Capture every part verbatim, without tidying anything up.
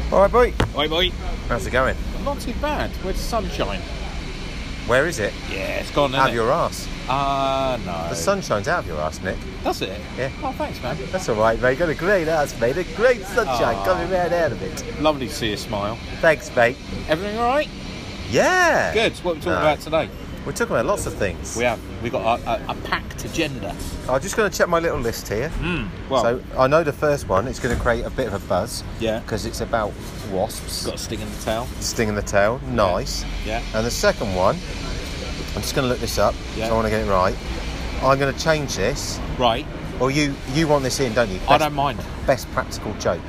All right, boy. Oi, boy. How's it going? Not too bad. Where's the sunshine? Where is it? Yeah, it's gone, Out of isn't it? your arse. Ah, uh, no. The sun shines out of your arse, Nick. Does it? Yeah. Oh, thanks, man. That's all right, mate. Got a great ass, mate. A great sunshine Aw. coming right out of it. Lovely to see you smile. Thanks, mate. Everything all right? Yeah. Good. What are we talking No. about today? We're talking about lots of things. We have. We got a, a, a packed agenda. I'm just going to check my little list here. Mm. Well, So I know the first one is going to create a bit of a buzz. Yeah. Because it's about wasps. got a sting in the tail. Sting in the tail. Nice. Yeah. And the second one, I'm just going to look this up. Yeah. So I want to get it right. I'm going to change this. Right. Or you you want this in, don't you? Best, I don't mind. Best practical joke.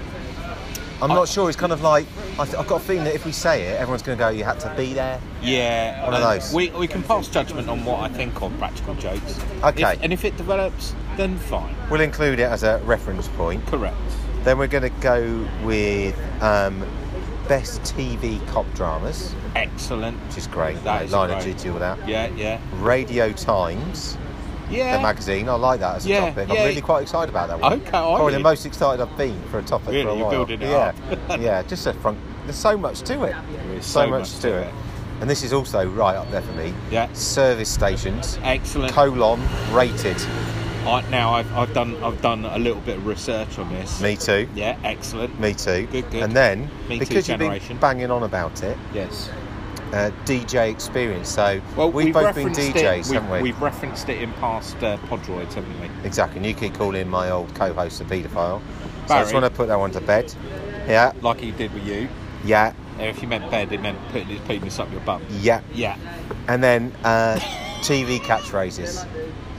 I'm I- not sure. It's kind of like I th- I've got a feeling that if we say it, everyone's going to go, "You had to be there." Yeah. One of and those. We, we can pass judgment on what I think of practical jokes. Okay. If, and if it develops, then fine. We'll include it as a reference point. Correct. Then we're going to go with um, best T V cop dramas, Excellent. which is great. That you know, is line great. of duty, all that. Yeah, yeah. Radio Times, Yeah. the magazine. I like that as a Yeah, topic. yeah. I'm really quite excited about that one. Okay, I Probably the did. most excited I've been for a topic Really? for a You're while. building it yeah, up. yeah. Just a front. There's so much to it. There is So, much, to it. And this is also right up there for me. Yeah. Service stations. Excellent. Colon rated. I, now I've, I've done I've done a little bit of research on this. Me too. Yeah, excellent. Me too. Good, good. And then Me too because you've been generation. banging on about it, Yes. uh, D J experience. So Well, we've, both been referenced D Js, it, haven't we? We've referenced it in past uh, Podroids, haven't we? Exactly. And you keep calling my old co-host a paedophile. So I Barry. just want to put that one to bed. Yeah. Like he did with you. Yeah. And if you meant bed, it meant putting his penis up your bum. Yeah. Yeah. And then uh, T V catchphrases.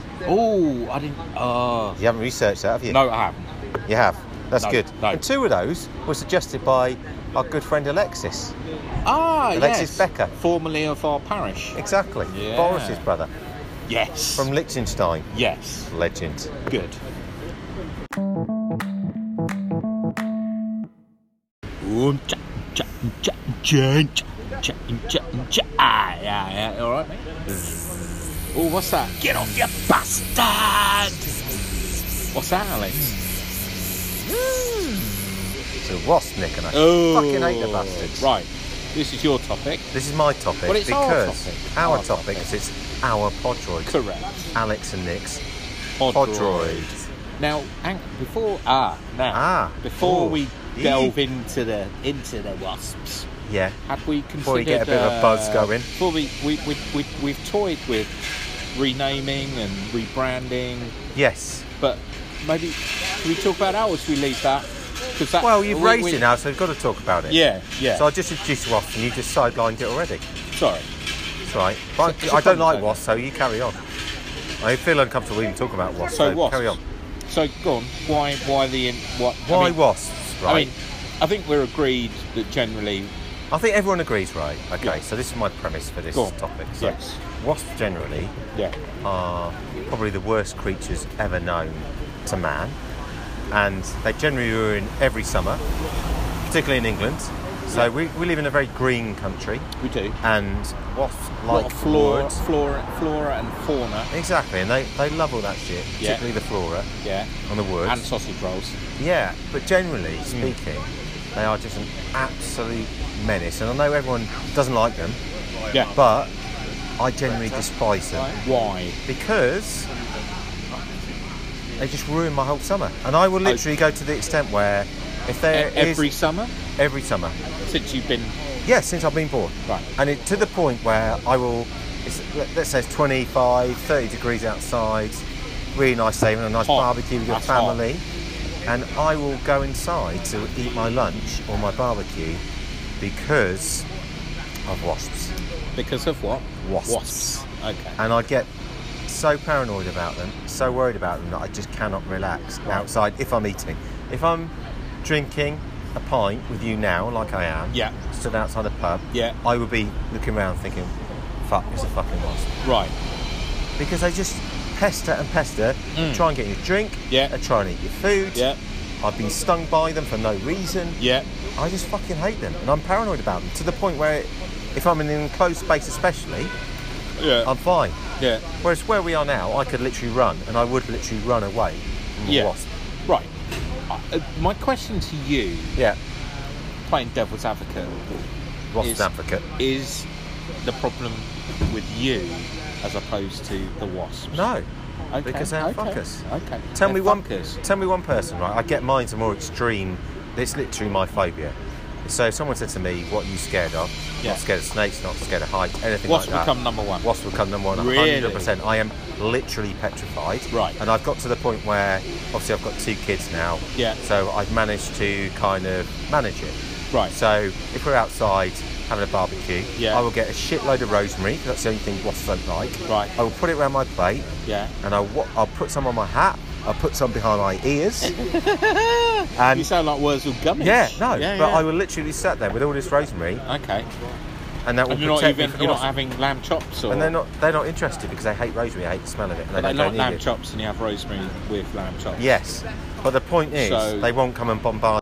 Oh, I didn't. Oh. You haven't researched that, have you? No, I haven't. You have. That's No, good. no. And two of those were suggested by our good friend Alexis. Ah, Alexis yes. Becker. Formerly of our parish. Exactly. Yeah. Boris's brother Yes. from Liechtenstein. Yes. Legend. Good. Um, cha, cha, cha, cha, cha, cha, cha. Ah, yeah, yeah. All right, mate. Oh, what's that? Get off, you bastard! What's that, Alex? It's a wasp, Nick, and I Oh, fucking hate the bastards. Right. This is your topic. This is my topic Well, it's our because topic. our Our topic, topic. is it's our Podroid. Correct. Alex and Nick's Podroid. Podroid. Now, hang, before ah now Ah. before Ooh. we Yee. delve into the into the wasps, Yeah. had we considered Before we get a bit of a buzz uh, going. Before we we we we we've toyed with renaming and rebranding, Yes. but maybe can we talk about that, or should we leave that? Because that Well, you've we- raised we- it now, so we've got to talk about it. Yeah, yeah. So I just introduced wasps and you just sidelined it already. Sorry. That's right. But It's a I don't like conversation. wasps, so you carry on. I feel uncomfortable even talking about wasps, So so, wasps. carry on. So go on. Why why the in, what? Why I mean, wasps, right? I mean, I think we're agreed that generally. I think everyone agrees, right? Okay, Yeah. so this is my premise for this Go on. topic. So Yes. wasps generally Yeah. are probably the worst creatures ever known to man, and they generally ruin every summer, particularly in England. So Yeah. we, we live in a very green country, We do. and wasps A lot like of flora, woods. flora, flora and fauna. Exactly, and they, they love all that shit, Yeah. particularly the flora Yeah. and the woods. And sausage rolls. Yeah, but generally speaking, they are just an absolute menace. And I know everyone doesn't like them, Yeah. but I genuinely despise them Why? because they just ruin my whole summer. And I will literally go to the extent where if E- there is every summer every summer, since you've been. yeah, since I've been born, Right. and it, to the point where I will, it's, let- let's say it's twenty-five, thirty degrees outside, really nice day, having a nice Hot. barbecue with your That's hot. family, and I will go inside to eat my lunch or my barbecue because of wasps. Because of what? Wasps. Wasps. Okay. And I get so paranoid about them, so worried about them that I just cannot relax Right. outside if I'm eating. If I'm drinking a pint with you now, like I am, Yeah. stood outside a pub, Yeah. I would be looking around thinking, fuck, it's a fucking wasp. Right. Because they just pester and pester, Mm. try and get you a drink, Yeah. they try and eat your food. Yeah. I've been stung by them for no reason. Yeah. I just fucking hate them, and I'm paranoid about them to the point where if I'm in an enclosed space especially, Yeah. I'm fine. Yeah. Whereas where we are now, I could literally run, and I would literally run away from Yeah. a wasp. Right. Uh, my question to you Yeah. playing devil's advocate. What's is, an advocate? Is the problem with you as opposed to the wasps? No, Okay, because they're okay, fuckers. Okay. Tell They're me one. fuckers. Tell me one person, right? I get mine's a more extreme. It's literally my phobia. So if someone said to me, "What are you scared of?" Yeah. Not scared of snakes. Not scared of heights. Anything Wasps like that. will come number one. Wasps will come number one. Really? one hundred percent. I am literally petrified. Right. And I've got to the point where, obviously, I've got two kids now. Yeah. So I've managed to kind of manage it. Right. So if we're outside having a barbecue, Yeah. I will get a shitload of rosemary, because that's the only thing wasps don't like. Right. I will put it around my plate, Yeah. and I'll, wa- I'll put some on my hat, I'll put some behind my ears. and You sound like Wurzel Gummidge. yeah, no, Yeah, but yeah. I will literally sit there with all this rosemary, Okay. and that will And you're not protect even me from you're the not wasps. having lamb chops or And they're not they're not interested because they hate rosemary, they hate the smell of it, and they they don't, like don't need lamb it. chops and you have rosemary with lamb chops. Yes, but the point is, So- they won't come and bombard.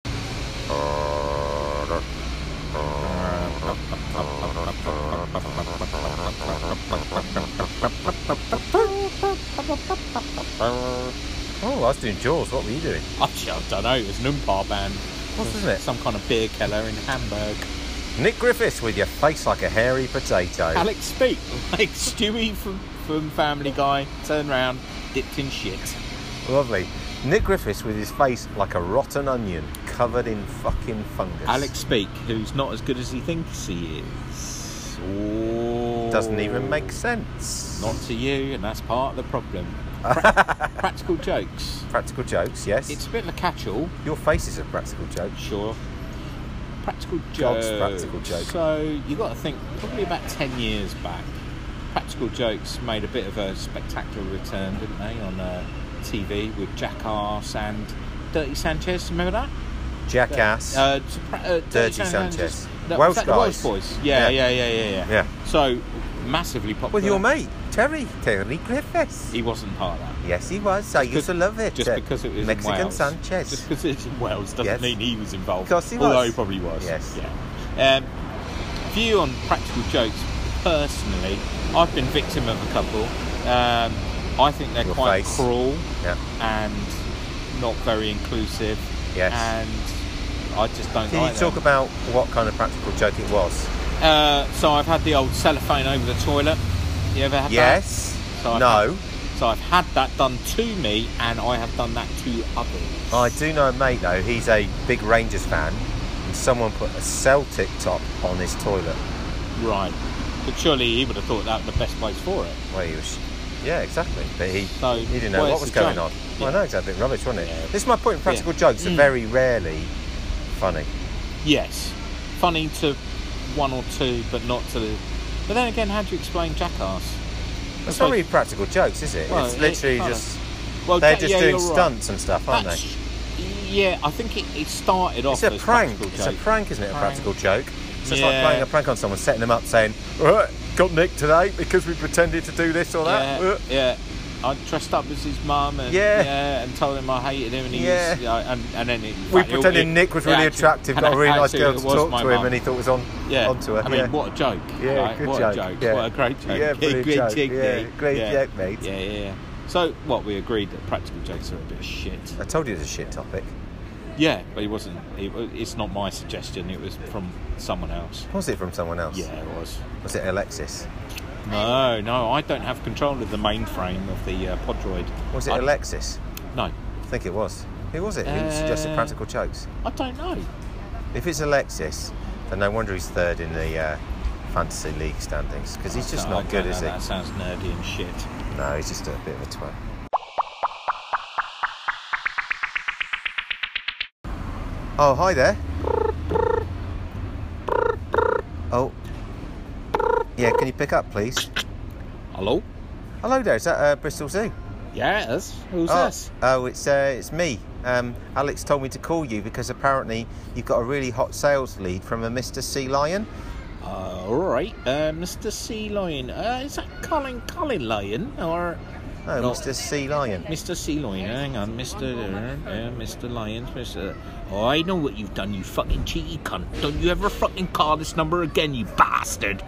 Oh, I was doing Jaws. What were you doing? Actually, I don't know. It was an Oompa band. What's isn't it? Some kind of beer keller in Hamburg. Nick Griffiths with your face like a hairy potato. Alex Speak, like Stewie from, from Family Guy, turned round, dipped in shit. Lovely. Nick Griffiths with his face like a rotten onion, covered in fucking fungus. Alex Speak, who's not as good as he thinks he is. Oh, Doesn't even make sense. Not to you, and that's part of the problem. Pra- practical jokes. Practical jokes, yes. It's a bit of a catch-all, Your face is a practical joke. sure. Practical God's jokes. practical joke. So you got to think, probably about ten years back, Practical Jokes made a bit of a spectacular return, didn't they, on uh, T V with Jackass and Dirty Sanchez. Remember that? Jackass. Uh, Sopra- uh, Dirty, Dirty San- Sanchez. No, Welsh was that the guys. Welsh boys. Yeah, Yeah. yeah, yeah, yeah, yeah. Yeah. So massively popular. With your mate, Terry. Terry Griffiths. He wasn't part of that. Yes, he was. I used to love it. Just Uh, because it was Mexican in Wales. Sanchez. Just because it's in Wales doesn't Yes. mean he was involved. Of course he Although was. he probably was. Yes. Yeah. Um, view on Practical Jokes, personally, I've been victim of a couple. Um, I think they're Your quite face. cruel Yeah. and not very inclusive. Yes. And I just don't Can like you talk them. about what kind of practical joke it was? Uh, so I've had the old cellophane over the toilet. You ever had Yes. that? So I've No. Had, so I've had that done to me, and I have done that to others. I do know a mate though. He's a big Rangers fan, and someone put a Celtic top on his toilet. Right. But surely he would have thought that was the best place for it. Well, he was. Yeah, exactly. But he So, he didn't know where's what was the going joke? on. Yeah. Well, I know it's a bit rubbish, wasn't it? Yeah. This is my point. Practical Yeah. jokes are Mm. very rarely funny. Yes. Funny to one or two, but not to the... But then again, how do you explain Jackass? It's not really practical jokes, is it? Well, it's it- literally kinda. just Well, they're Ja- just yeah, doing you're right. stunts and stuff, aren't That's, they? Yeah, I think it, it started off It's a as prank. practical It's a joke. prank, isn't it? A Prank. practical joke. It's just Yeah. like playing a prank on someone, setting them up, saying, "Right, got nicked today because we pretended to do this or that." Yeah, Uh, yeah. I dressed up as his mum and Yeah. yeah, and told him I hated him, and he Yeah. was, yeah, and, and then it, in We fact, it- pretended it- Nick was yeah, really actually- attractive, and got a really nice actually girl it to was talk my to him, mum. and he thought was on yeah. onto her. I mean, yeah. what a joke! Yeah, right? good what joke. a joke! Yeah. What a great joke! Yeah, brilliant great joke. joke, Yeah, mate. great yeah. joke, mate. Yeah, yeah, yeah. So, what we agreed that practical jokes are a bit of shit. I told you it was a shit topic. Yeah, but it wasn't. It, it's not my suggestion. It was from someone else. Was it from someone else? Yeah, it was. Was it Alexis? No, no, I don't have control of the mainframe of the uh, Podroid. Was it I, Alexis? No, I think it was. Who was it? Who Uh, suggested practical jokes? I don't know. If it's Alexis, then no wonder he's third in the uh, fantasy league standings, because he's just No, I not good, don't is know, he? That sounds nerdy and shit. No, he's just a bit of a twat. Oh, hi there. Oh. Yeah, can you pick up, please? Hello? Hello there, is that uh, Bristol Zoo? Yes. Who's oh, this? Oh, it's uh, it's me. Um, Alex told me to call you because apparently you've got a really hot sales lead from a Mister Sea Lion. Uh, all right, uh, Mister Sea Lion. Uh, is that Colin Colin Lion or Oh, No. Mister Sea Lion. Mister Sea Lion? Hang on, Mister Uh, uh, Mister Lions, Mister Oh, I know what you've done, you fucking cheeky cunt. Don't you ever fucking call this number again, you bastard.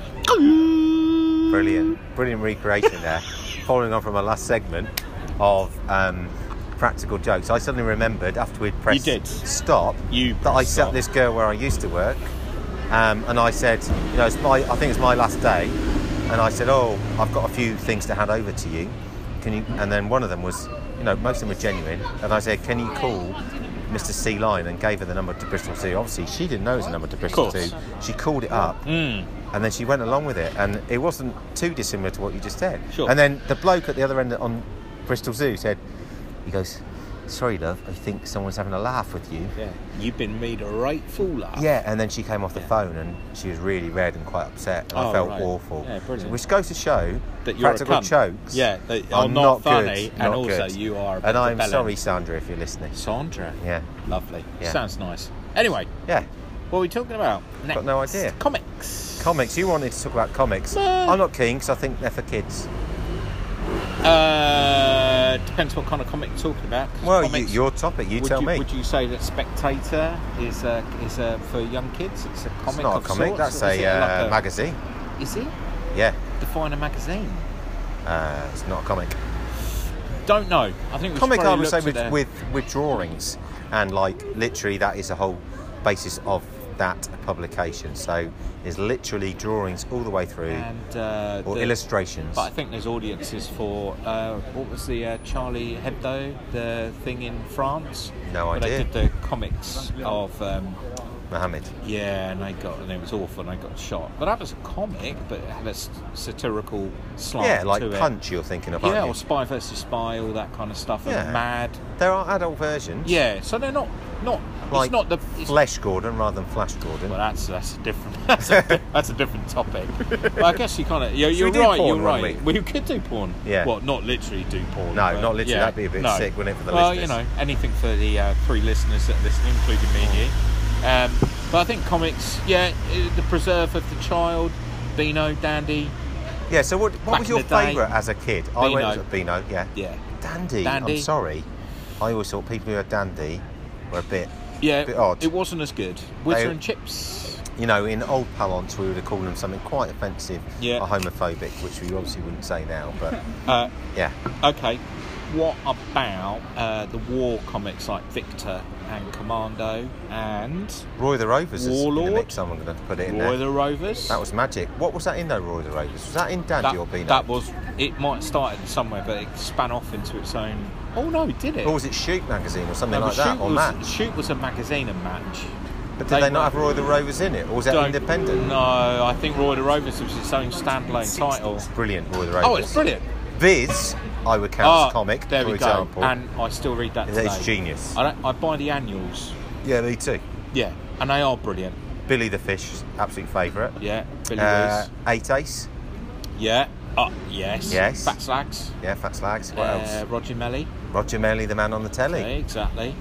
Brilliant, brilliant recreation there. Following on from our last segment of um, practical jokes. I suddenly remembered after we'd pressed did. stop You that I pressed sat stop. this girl where I used to work, um, and I said, you know, it's my, I think it's my last day, and I said, oh, I've got a few things to hand over to you. Can you? And then one of them was, you know, most of them were genuine, and I said, can you call Mister C Line, and gave her the number to Bristol Zoo. Obviously, she didn't know it was a number to Bristol course. Zoo. She called it up, Mm. and then she went along with it, and it wasn't too dissimilar to what you just said. Sure. And then the bloke at the other end on Bristol Zoo said, he goes, sorry, love, I think someone's having a laugh with you. Yeah, you've been made a right fool of. Yeah, and then she came off the Yeah. phone, and she was really red and quite upset, and I Oh, felt right. awful. Yeah, brilliant. Which goes to show That you're practical a cunt. jokes Yeah, that are are not, not funny, good, and not also good. you are a bit And of a I'm bellend. sorry, Sandra, if you're listening. Sandra. Yeah. Lovely. Yeah. Sounds nice. Anyway, Yeah, what are we talking about? Next. Got no idea. Comics. comics. You wanted to talk about comics. No. I'm not keen, because I think they're for kids. Uh, depends what kind of comic you're talking about. 'cause Well, you, comics, your topic, you would tell you, me. Would you say that Spectator is uh, is uh, for young kids? It's a comic. It's not a of comic, sorts, that's or is a, it uh, like a magazine. Is it? Yeah, Define a magazine. uh, it's not a comic. Don't know. I think we Comic, should I probably would say, look with, at the- with, with drawings, and like literally that is the whole basis of that publication. So there's literally drawings all the way through, and uh, or the- illustrations. But I think there's audiences for uh, what was the uh, Charlie Hebdo, the thing in France? No where idea. They did the comics of um, Mohammed. yeah, and they got and it was awful, and they got shot. But that was a comic, but it had a s- satirical slant Yeah, like to it. Punch you're thinking of, Yeah, aren't or you? Spy versus Spy, all that kind of stuff. Yeah. And Mad. There are adult versions. Yeah, so they're not not. Like it's not the. It's, Flesh Gordon rather than Flash Gordon. well, that's that's a different that's a, that's a different topic. But I guess you kind of you're, Should you're we do right. porn You're one right. week? We could do porn. Yeah. Well, not literally do porn. No, but not literally. yeah, That'd be a bit no. sick, wouldn't it, for the well, listeners? you know, anything for the uh, three listeners that are listening, including me and you. Um, but I think comics, yeah, uh, the preserve of the child, Beano, Dandy, Yeah, so what, what Back was in your the day, favourite as a kid? I Beano. went to Beano, yeah. yeah, Dandy. Dandy. I'm sorry. I always thought people who had Dandy were a bit, yeah. bit odd. It wasn't as good. Whizzer They- and Chips. You know, in old parlance, we would have called them something quite offensive Yeah. or homophobic, which we obviously wouldn't say now. But Uh, yeah, Okay, what about uh, the war comics like Victor and Commando and Roy the Rovers is in the Warlord? mix. I'm going to put it in Roy there. the Rovers? That was magic. What was that in though, Roy the Rovers? Was that in Dandy that, or Beano? that was. It might have started somewhere, but it span off into its own. Oh no, it did it? Or was it Shoot magazine or something No, like but that, Shoot or was, Match? Shoot was a magazine and Match. But did they, not have were- Roy the Rovers in it, or was that Don't- independent? No, I think Roy the Rovers was its own standalone title. It's brilliant, Roy the Rovers. Oh, it's brilliant. Viz, I would count Ah, as a comic, there for we example. go. And I still read that today. It's genius. I, don't, I buy the annuals. Yeah, me too. Yeah, and they are brilliant. Billy the Fish, absolute favourite. Yeah, Billy Uh, Wiz. Eight Ace, Yeah. Oh, yes. Yes. Fat Slags. yeah, Fat Slags. What uh, else? Roger Melly. Roger Melly, the man on the telly. Yeah, exactly.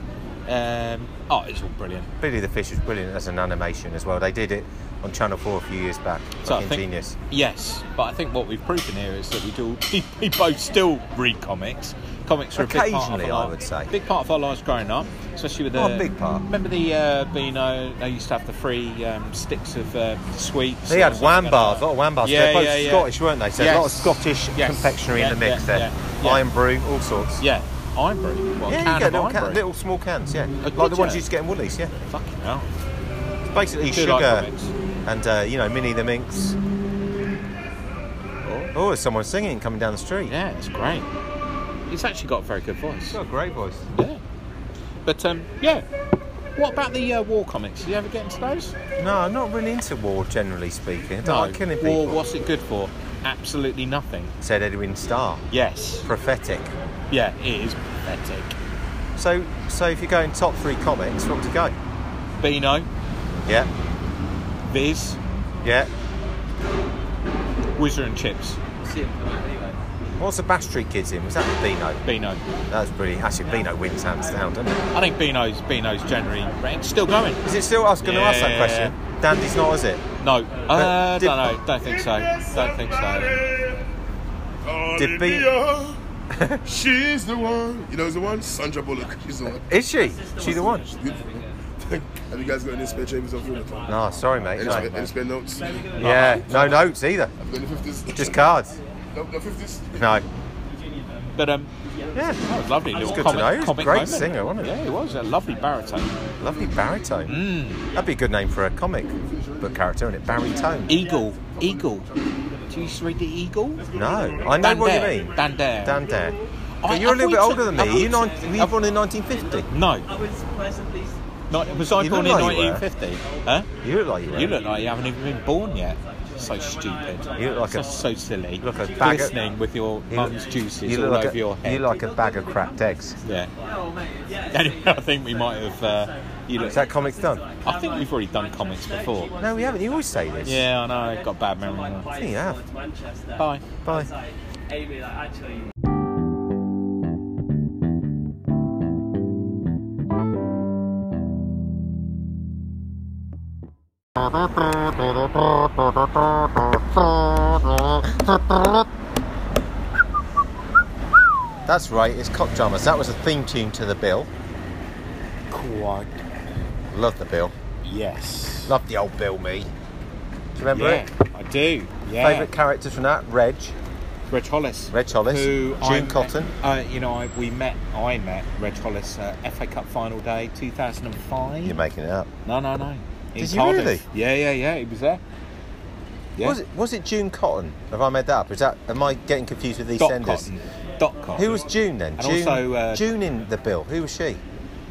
Um, oh, it's all brilliant. Billy the Fish was brilliant as an animation as well. They did it on Channel four a few years back. So I Fucking think, genius. Yes, but I think what we've proven here is that we do. We both still read comics. Comics are a big part of Occasionally, our I would say. big part of our lives growing up, especially with the Oh, a big part. Remember the uh, Beano? They used to have the free um, sticks of uh, sweets. They or had something wham like bars, a that. lot of wham bars. Yeah, They're both yeah, yeah. Scottish, weren't they? So a lot of Yes. Scottish Yes. confectionery Yeah, in the mix yeah, there. yeah, yeah. Iron brew, all sorts. Yeah, Iron Brew. What, a Yeah, you can get of little, Iron can, Brew? little small cans, yeah. Oh, like did the ones you? you used to get in Woolies, yeah. Fucking hell. It's basically Do like sugar comics. and, uh, you know, Minnie the Minx. Oh. Oh, there's someone singing coming down the street. Yeah, it's great. He's actually got a very good voice. He's got a great voice. Yeah. But, um, yeah. What about the uh, war comics? Did you ever get into those? No, I'm not really into war, generally speaking. I don't like killing people. War, what's it good for? Absolutely nothing. Said Edwin Starr. Yes. Prophetic. Yeah, it is pathetic. So, so if you're going top three comics, what would you go? Beano, Yeah, Viz, yeah. Whizzer and Chips. What's the Bash Street Kids in? Was that Beano? Beano. That was brilliant. Actually, Beano wins hands down, doesn't it? I think Beano's Beano's generally it's still going. Is it still? I was going to ask that Yeah. question. Dandy's not, is it? No, uh, did- don't know. Don't think so. Don't think so. Did Be- She's the one. You know who's the one? Sandra Bullock. She's the one. Is she? She the one? Have you guys got any spare chambers on film? No, sorry, mate. Any, No. spare, any spare notes? Have Yeah, no notes either. you got any fifties? Just cards. No, no fifties? No. But um, Yeah. that was lovely. Little good to comic, know. He was a comic great moment. singer, wasn't he? Yeah, he was a lovely baritone. Lovely baritone. Mm. That'd be a good name for a comic book character, isn't it? Baritone. Eagle, Eagle. Do you used to read the Eagle? No, I know Dan what Dare. you mean. Dan Dare. Dan Dare. I- But you're a I little bit thought older than me. I Are you, thought- nine, were you born in nineteen fifty? No. Not, was I You born look in like you were. nineteen fifty? Huh? You look like you were. You look like you haven't even been born yet. So stupid. You look like so, a- so silly. you look like a bag of- Glistening with your You mum's look- juices you all look like over a, your head. You look like a bag of cracked eggs. Yeah. Anyway, I think we might have. Uh, you look, Is that comics done? I think we've already done comics before. No, we haven't. You always say this. Yeah, I know. I've got bad memory. now. I think you have. Bye. Bye. That's right, it's Cop Dramas. That was a theme tune to the Bill. Quite. Love the Bill. Yes. Love the old Bill, me. Do you remember Yeah, it? I do. Yeah. Favourite characters from that? Reg. Reg Hollis. Reg Hollis. Who June I Cotton. Met, uh, you know, I, we met. I met Reg Hollis uh, F A Cup final day, two thousand five. You're making it up. No, no, no. In Did you Cardiff. really? Yeah, yeah, yeah. He was there. Yeah. Was it was it June Cotton? Have I made that up? Is that am I getting confused with Dot EastEnders? Cotton. Dot Cotton. Who was June then? And June, also, uh, June in the Bill. Who was she?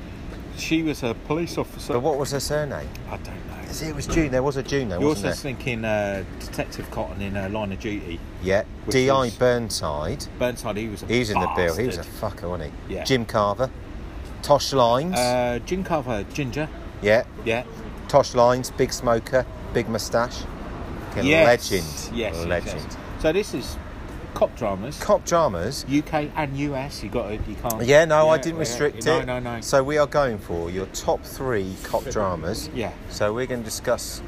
She was a police officer. But what was her surname? I don't know. See, it was June. There was a June there, You're wasn't also there? thinking uh, Detective Cotton in uh, Line of Duty. Yeah. which D I was- Burnside. Burnside, he was a He was in the Bill. He was a bastard. fucker, wasn't he? Yeah. Jim Carver. Tosh Lines. Uh, Jim Carver, Ginger. yeah. Yeah. Tosh Lines, big smoker, big moustache. Fucking Yes. Legend. Yes. yes, Legend. yes. So this is cop dramas. Cop dramas. U K and U S. You got to, you can't. Yeah, no, I Yeah, didn't yeah. restrict no, it. No, no, no. So we are going for your top three cop dramas. Yeah. So we're going to discuss,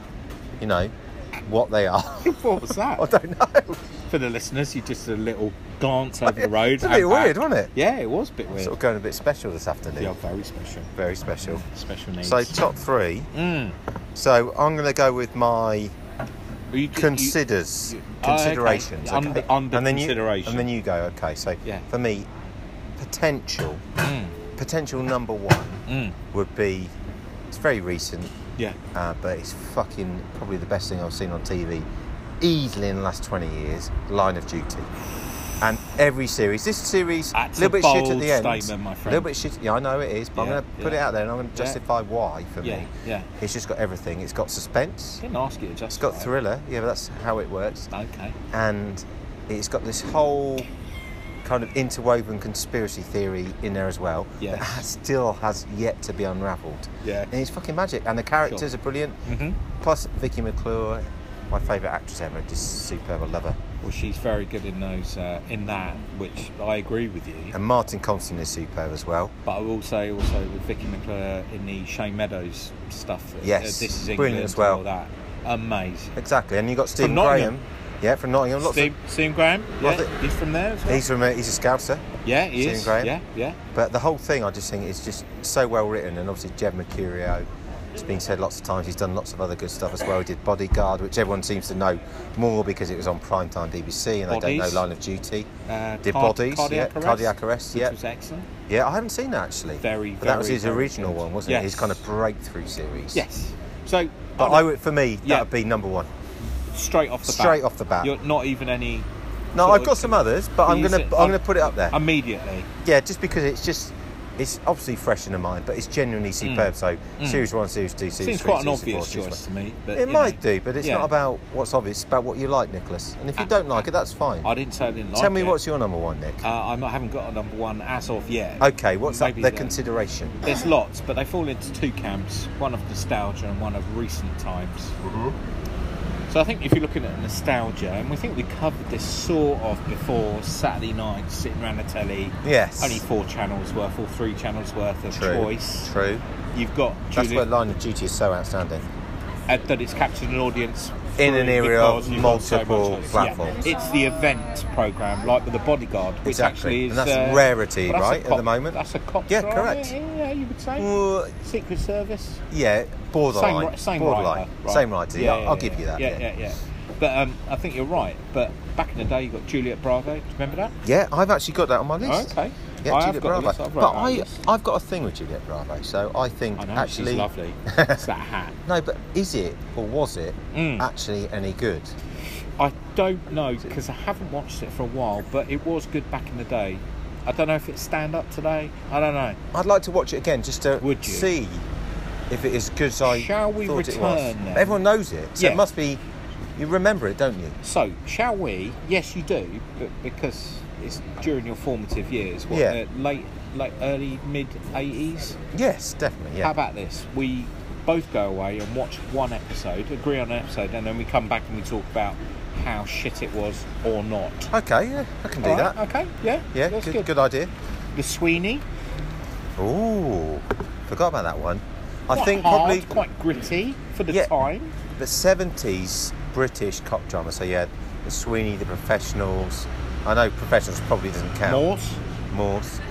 you know, what they are. What was that? I don't know. For the listeners, you just a little glance over the road. It's a and bit back. weird, wasn't it? Yeah, it was a bit weird. Sort of going a bit special this afternoon. Yeah, very special. Very special. Special needs. So top three. Mm. So I'm going to go with my You, considers, you- oh, okay. considerations. Under- okay. under and then consideration. You, and then you go. Okay, so Yeah. for me, potential, Mm. potential number one Mm. would be. It's very recent, Yeah. uh, but it's fucking probably the best thing I've seen on T V, easily in the last twenty years. Line of Duty. And every series, this series, a That's little a bit shit at bold the end. statement, my A friend. little bit shit. Yeah, I know it is, but I'm Yeah, going to put yeah. it out there and I'm going to Yeah. justify why for Yeah. me. Yeah. It's just got everything. It's got suspense. Didn't ask you to It's just. got thriller. Yeah, but that's how it works. Okay. And it's got this whole kind of interwoven conspiracy theory in there as well. Yes. That has, still has yet to be unravelled. Yeah. And it's fucking magic. And the characters Sure. are brilliant. Mhm. Plus Vicky McClure, my favourite actress ever, just superb. I love her. Well, she's very good in those, uh, in that, which I agree with you. And Martin Constant is superb as well. But I will say also with Vicky McClure in the Shane Meadows stuff. uh, Yes, This Is England. brilliant as well. And all that. Amazing. Exactly. And you've got Stephen Nottingham. Graham. Yeah, from Nottingham. Lots Steve, Steve Graham. Lots Yeah, of- he's from there as of, well. he's from a, he's a Scouser. yeah, he Stephen is. Graham. Yeah, yeah. But the whole thing, I just think, is just so well written. And obviously, Jeff Mercurio, it's been said lots of times, he's done lots of other good stuff as well. He did Bodyguard, which everyone seems to know more because it was on primetime B B C and they Bodies. don't know Line of Duty. Uh, Did car- Bodies, cardiac yeah, arrest, Cardiac Arrest, which yeah. was excellent. Yeah, I haven't seen that actually. Very, But that was very, his very original good. one, wasn't Yes. it? His kind of breakthrough series. Yes. So, But I'm I would, for me, Yeah. that would be number one. straight off the bat. Straight off the bat. You're not even any. No, sort I've of- got some others, but I'm you gonna said- I'm gonna put it up there. Immediately. Yeah, just because it's just it's obviously fresh in the mind, but it's genuinely superb. So Mm. series one, series two, series Seems three, quite an series obvious four, series choice to me. But, It you might know. do, but it's Yeah. not about what's obvious. It's about what you like, Nicholas. And if you Uh, don't like it, that's fine. I didn't say I didn't like Tell me it. what's your number one, Nick. Uh, I'm- I haven't got a number one as of yet. Okay, what's that? Maybe Their then. consideration. There's lots, but they fall into two camps. One of nostalgia and one of recent times. So I think if you're looking at nostalgia, and we think we covered this sort of before, Saturday night, sitting around the telly, Yes. only four channels worth or three channels worth of True. choice. True. You've got That's Julia, where Line of Duty is so outstanding. uh, that it's captured an audience In an through area of because you've got so multiple much choice. platforms. Yeah. It's the event programme, like with the Bodyguard, which Exactly. actually is And that's uh, rarity, well, that's a right, at cop- the moment? That's a cop. Yeah, drama, correct. Yeah, you would say. Well, Secret Service. yeah, borderline. Same, ri- same borderline. writer. Right. Same writer. Yeah, I'll give you that. Yeah, yeah, yeah. But um, I think you're right. But back in the day, you got Juliet Bravo. Do you remember that? Yeah, I've actually got that on my list. Oh, okay. Yeah, I have Juliet got a Bravo. list. I've But wrote that I, list. I've got a thing with Juliet Bravo, so I think I know, actually. she's lovely. It's that hat. No, but is it or was it Mm. actually any good? I don't know because I haven't watched it for a while, but it was good back in the day. I don't know if it's stand up today. I don't know. I'd like to watch it again just to Would you? see if it is as good as I Shall we thought it was. return then? Everyone knows it, so Yeah. it must be. You remember it, don't you? So, shall we? Yes, you do, but because it's during your formative years. What, Yeah. uh, late, like early mid eighties. Yes, definitely. Yeah. How about this? We both go away and watch one episode, agree on an episode, and then we come back and we talk about how shit it was or not. Okay, yeah, I can do All right, that. Okay, yeah, Yeah, that's good, good. good idea. The Sweeney. Ooh, forgot about that one. I Quite think hard, probably quite gritty for the Yeah. time. the seventies British cop drama. So yeah, the Sweeney, the Professionals. I know Professionals probably doesn't count. Morse. Morse.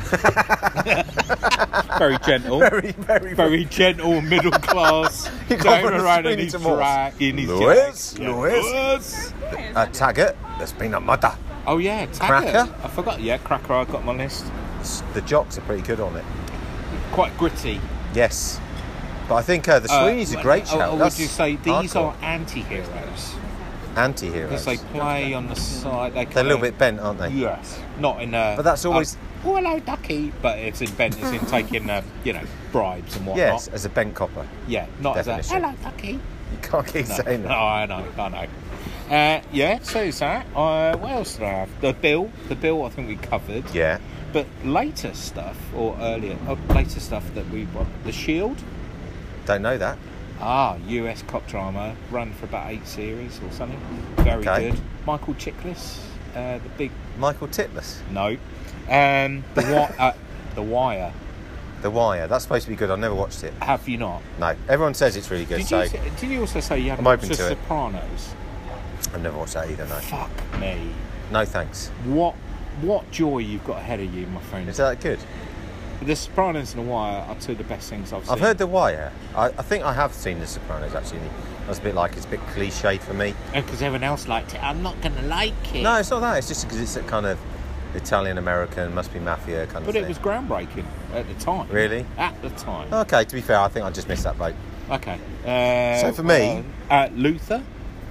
Very gentle. very, very, Very gentle, middle class. You can't Going put a around in Sweeney his to Morse. drag, in his Lewis, jag. Yeah. Lewis. Lewis. Uh, Taggart, there's been a mother. Oh yeah, Taggart. Cracker? I forgot. Yeah, Cracker. I got on my list. The jocks are pretty good on it. Quite gritty. Yes, but I think uh, the Uh, Sweeney's a great oh, show. oh, would That's you say these hardcore. are anti-heroes? Anti-heroes. Because they play on the side. They They're a little bit bent, aren't they? Yes. Not in a. But that's always- Uh, oh hello, Ducky. But it's in bent. It's in taking, uh, you know, bribes and whatnot. Yes, as a bent copper. Yeah. Not as a Definition. hello, Ducky. You can't keep No, saying no, that. I know, I know. Uh, yeah, so is that. Uh, what else did I have? The Bill. The Bill, I think we covered. Yeah. But later stuff, or earlier, oh, later stuff that we want. The Shield. Don't know that. Ah, U S cop drama, run for about eight series or something. Very Okay. good. Michael Chiklis, uh, the big. Michael Titmus. No. Um, the, wi- uh, the Wire. The Wire. That's supposed to be good. I've never watched it. Have you not? No. Everyone says it's really good, Did so you, say- did you also say you haven't I'm open watched The to it. Sopranos? I've never watched that either, no. Fuck me. No thanks. What what joy you've got ahead of you, my friend. Is that good? The Sopranos and The Wire are two of the best things I've seen. I've heard The Wire. I, I think I have seen The Sopranos, actually. I was a bit like, it's a bit cliched for me. Because everyone else liked it. I'm not going to like it. No, it's not that. It's just because it's a kind of Italian-American, must be mafia kind of But thing. it was groundbreaking at the time. Really? At the time. Okay, to be fair, I think I just missed that boat. Okay. Uh, So for me- uh, uh, Luther.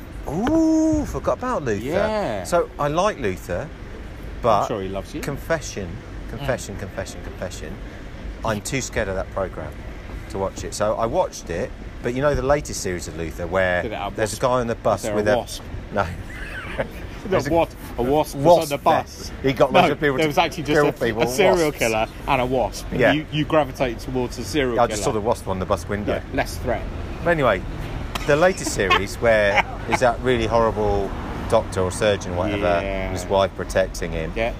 Ooh, forgot about Luther. Yeah. So I like Luther, but I'm sure he loves you. confession, confession, Mm. confession, confession. I'm too scared of that program to watch it. So I watched it, but you know the latest series of Luther where Did it have there's a wasp? guy on the bus Was there a with wasp? no. There's a, a what? A wasp was wasp on the bus. there. He got no, loads of people there to was actually kill just people a, a with serial wasps. killer and a wasp. And Yeah. you, you gravitated towards a serial I killer. just saw the wasp on the bus window. Yeah, less threat. But anyway, the latest series where is that really horrible doctor or surgeon, whatever, Yeah. his wife protecting him. Yeah.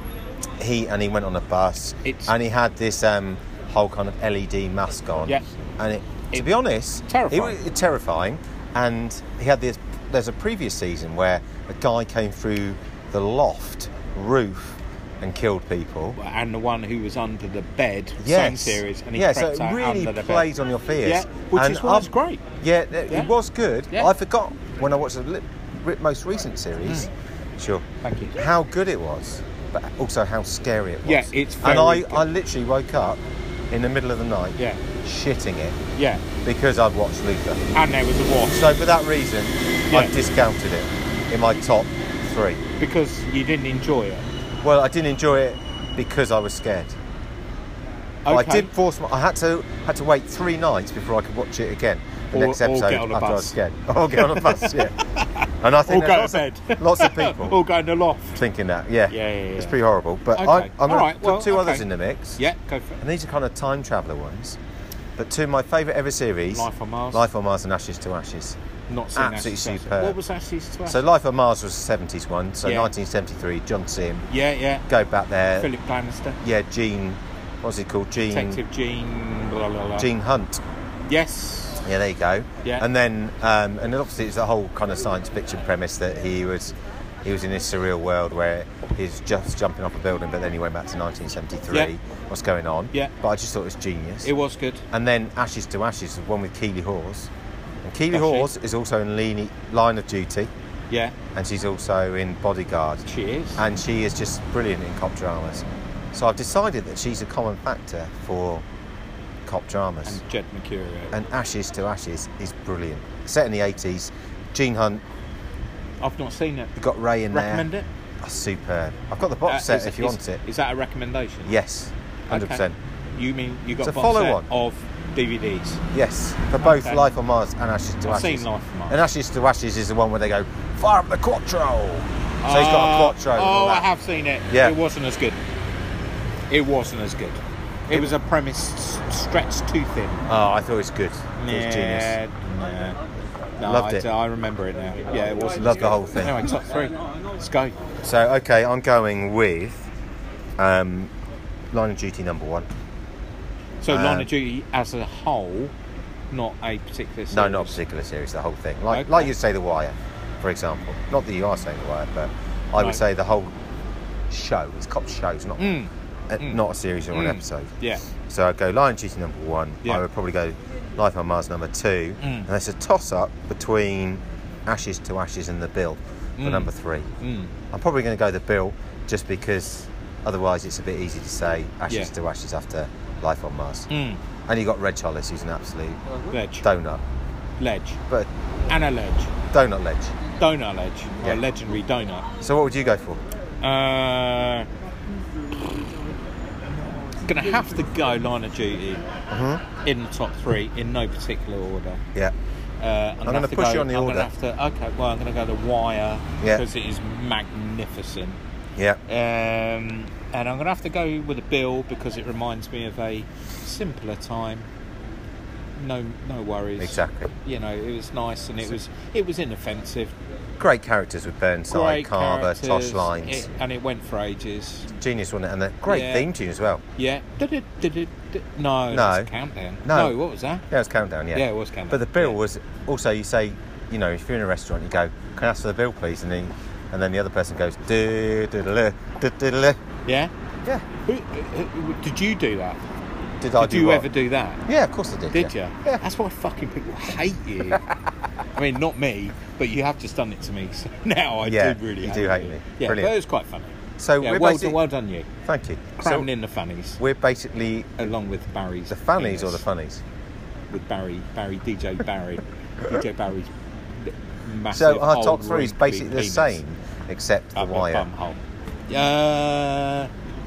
He and he went on a bus, It's- and he had this um, whole kind of L E D mask on. Yeah. And it, to It- be honest, terrifying. It was terrifying. And he had this. There's a previous season where a guy came through the loft roof and killed people. And the one who was under the bed, same Yes. series, and he yeah, so crept it out really under the plays bed. on your fears. Yeah, which And is why it's I've- great. Yeah, it, Yeah. it was good. Yeah. I forgot when I watched the li- ri- most recent series. Sure. Thank you. How good it was, but also how scary it was. Yeah, it's And I, very good. I literally woke up in the middle of the night, Yeah. shitting it Yeah. because I'd watched Luther. And there was a wasp. So for that reason, Yeah. I've discounted it in my top three. Because you didn't enjoy it. Well, I didn't enjoy it because I was scared. But Okay. I did force. My, I had to had to wait three nights before I could watch it again. The Or- next or episode get on a after I was bus. scared. Or get on a bus. Yeah. And I Or think go there's to lots, bed. of, lots of people Or go in the loft. thinking that. Yeah. Yeah, yeah, yeah. It's pretty horrible. But Okay. I, I'm going All to right, put well, two others okay. in the mix. Yeah, go for it. And these are kind of time traveller ones. But two of my favourite ever series. Life on Mars. Life on Mars and Ashes to Ashes. Not seen Absolutely Ashes to Ashes. superb. What was Ashes to Ashes? So Life on Mars was a seventies one. So Yeah. nineteen seventy-three, John Sim. yeah, yeah. Go back there. Philip Bannister. Yeah, Gene. What's he called? Gene. Detective Gene. Blah, blah, blah. Gene Hunt. Yes. Yeah, there you go. Yeah. And then, um, and then obviously it's a whole kind of science fiction premise that he was, he was in this surreal world where he's just jumping off a building, but then he went back to nineteen seventy-three. Yeah. What's going on? Yeah. But I just thought it was genius. It was good. And then Ashes to Ashes was one with Keeley Hawes. And Keeley Does she? Hawes is also in Lean- Line of Duty. Yeah. and she's also in Bodyguard. She is. And she is just brilliant in cop dramas. So I've decided that she's a common factor for cop dramas. And Jed Mercurio. And Ashes to Ashes is brilliant. Set in the eighties. Gene Hunt. I've not seen it. You've got Ray in Recommend there. it? Oh, superb. I've got the box Uh, set is- if you is- want it. Is that a recommendation? Yes, one hundred percent. Okay. You mean you got It's a a box follow set one. of D V Ds? Yes, for both Okay. Life on Mars and Ashes to I've Ashes. seen Life on Mars. And Ashes to Ashes is the one where they go, fire up the Quattro. So he's got a Quattro. and all Oh, I that. have seen it. Yeah. It wasn't as good. It wasn't as good. It was a premise s- stretched too thin. Oh, I thought it was good. It was genius. Yeah, nah. No, Loved I, it. I remember it now. Yeah, it wasn't. Loved as the good. whole thing. Anyway, top three. Let's go. So, okay, I'm going with um, Line of Duty number one. So, Um, Line of Duty as a whole, not a particular series. No, not a particular series, the whole thing. Like, Okay. like you'd say The Wire, for example. Not that you are saying The Wire, but I would Right. say the whole show. It's cop shows, not Mm. uh, Mm. not a series or an Mm. episode. Yeah. So I'd go Line of Duty number one. Yeah. I would probably go Life on Mars number two. Mm. And there's a toss-up between Ashes to Ashes and The Bill for Mm. number three. Mm. I'm probably going to go The Bill just because otherwise it's a bit easy to say Ashes Yeah. to Ashes after Life on Mars. Mm. And you got Reg Hollis, who's an absolute Ledge. donut. Ledge. But And a ledge. donut ledge. Donut ledge. Yeah. A legendary donut. So what would you go for? Uh, gonna have to go Line of Duty Mm-hmm. in the top three in no particular order. Yeah. Uh, I'm, gonna have to push go, you on the I'm order. Gonna have to, okay, well, I'm going to go The Wire Yeah. because it is magnificent. Yeah. Um, and I'm going to have to go with The Bill because it reminds me of a simpler time. No, no worries. Exactly. You know, it was nice and it was it was inoffensive. Great characters with Burnside, Great Carver, characters, Tosh Lines. it- and it went for ages. Genius, wasn't it? And a great Yeah. theme tune as well. Yeah. Did-it, did-it, did- No, No. that's Countdown. No. what was that? Yeah, it was Countdown, yeah. Yeah, it was Countdown. But the bill Yeah. was also, you say, you know, if you're in a restaurant, you go, can I ask for the bill, please? And then, and then the other person goes, do do do do do do. Yeah. Yeah. Who, who, did you do that? Did I Did do you what? ever do that? Yeah, of course I did. Did yeah. you? Yeah. That's why fucking people hate you. I mean, not me, but you have just done it to me. So now I Yeah, do really you hate do hate you. me. Yeah, Brilliant. but it was quite funny. So Yeah, we're well, basically, done, well done you. thank you. Cramming So in the fannies, we're basically along with Barry's. the fannies penis. or the funnies. With Barry, Barry, D J Barry, D J Barry's massive. So our top old three is rumpy basically the penis same, except the up the Wire. bumhole. Uh,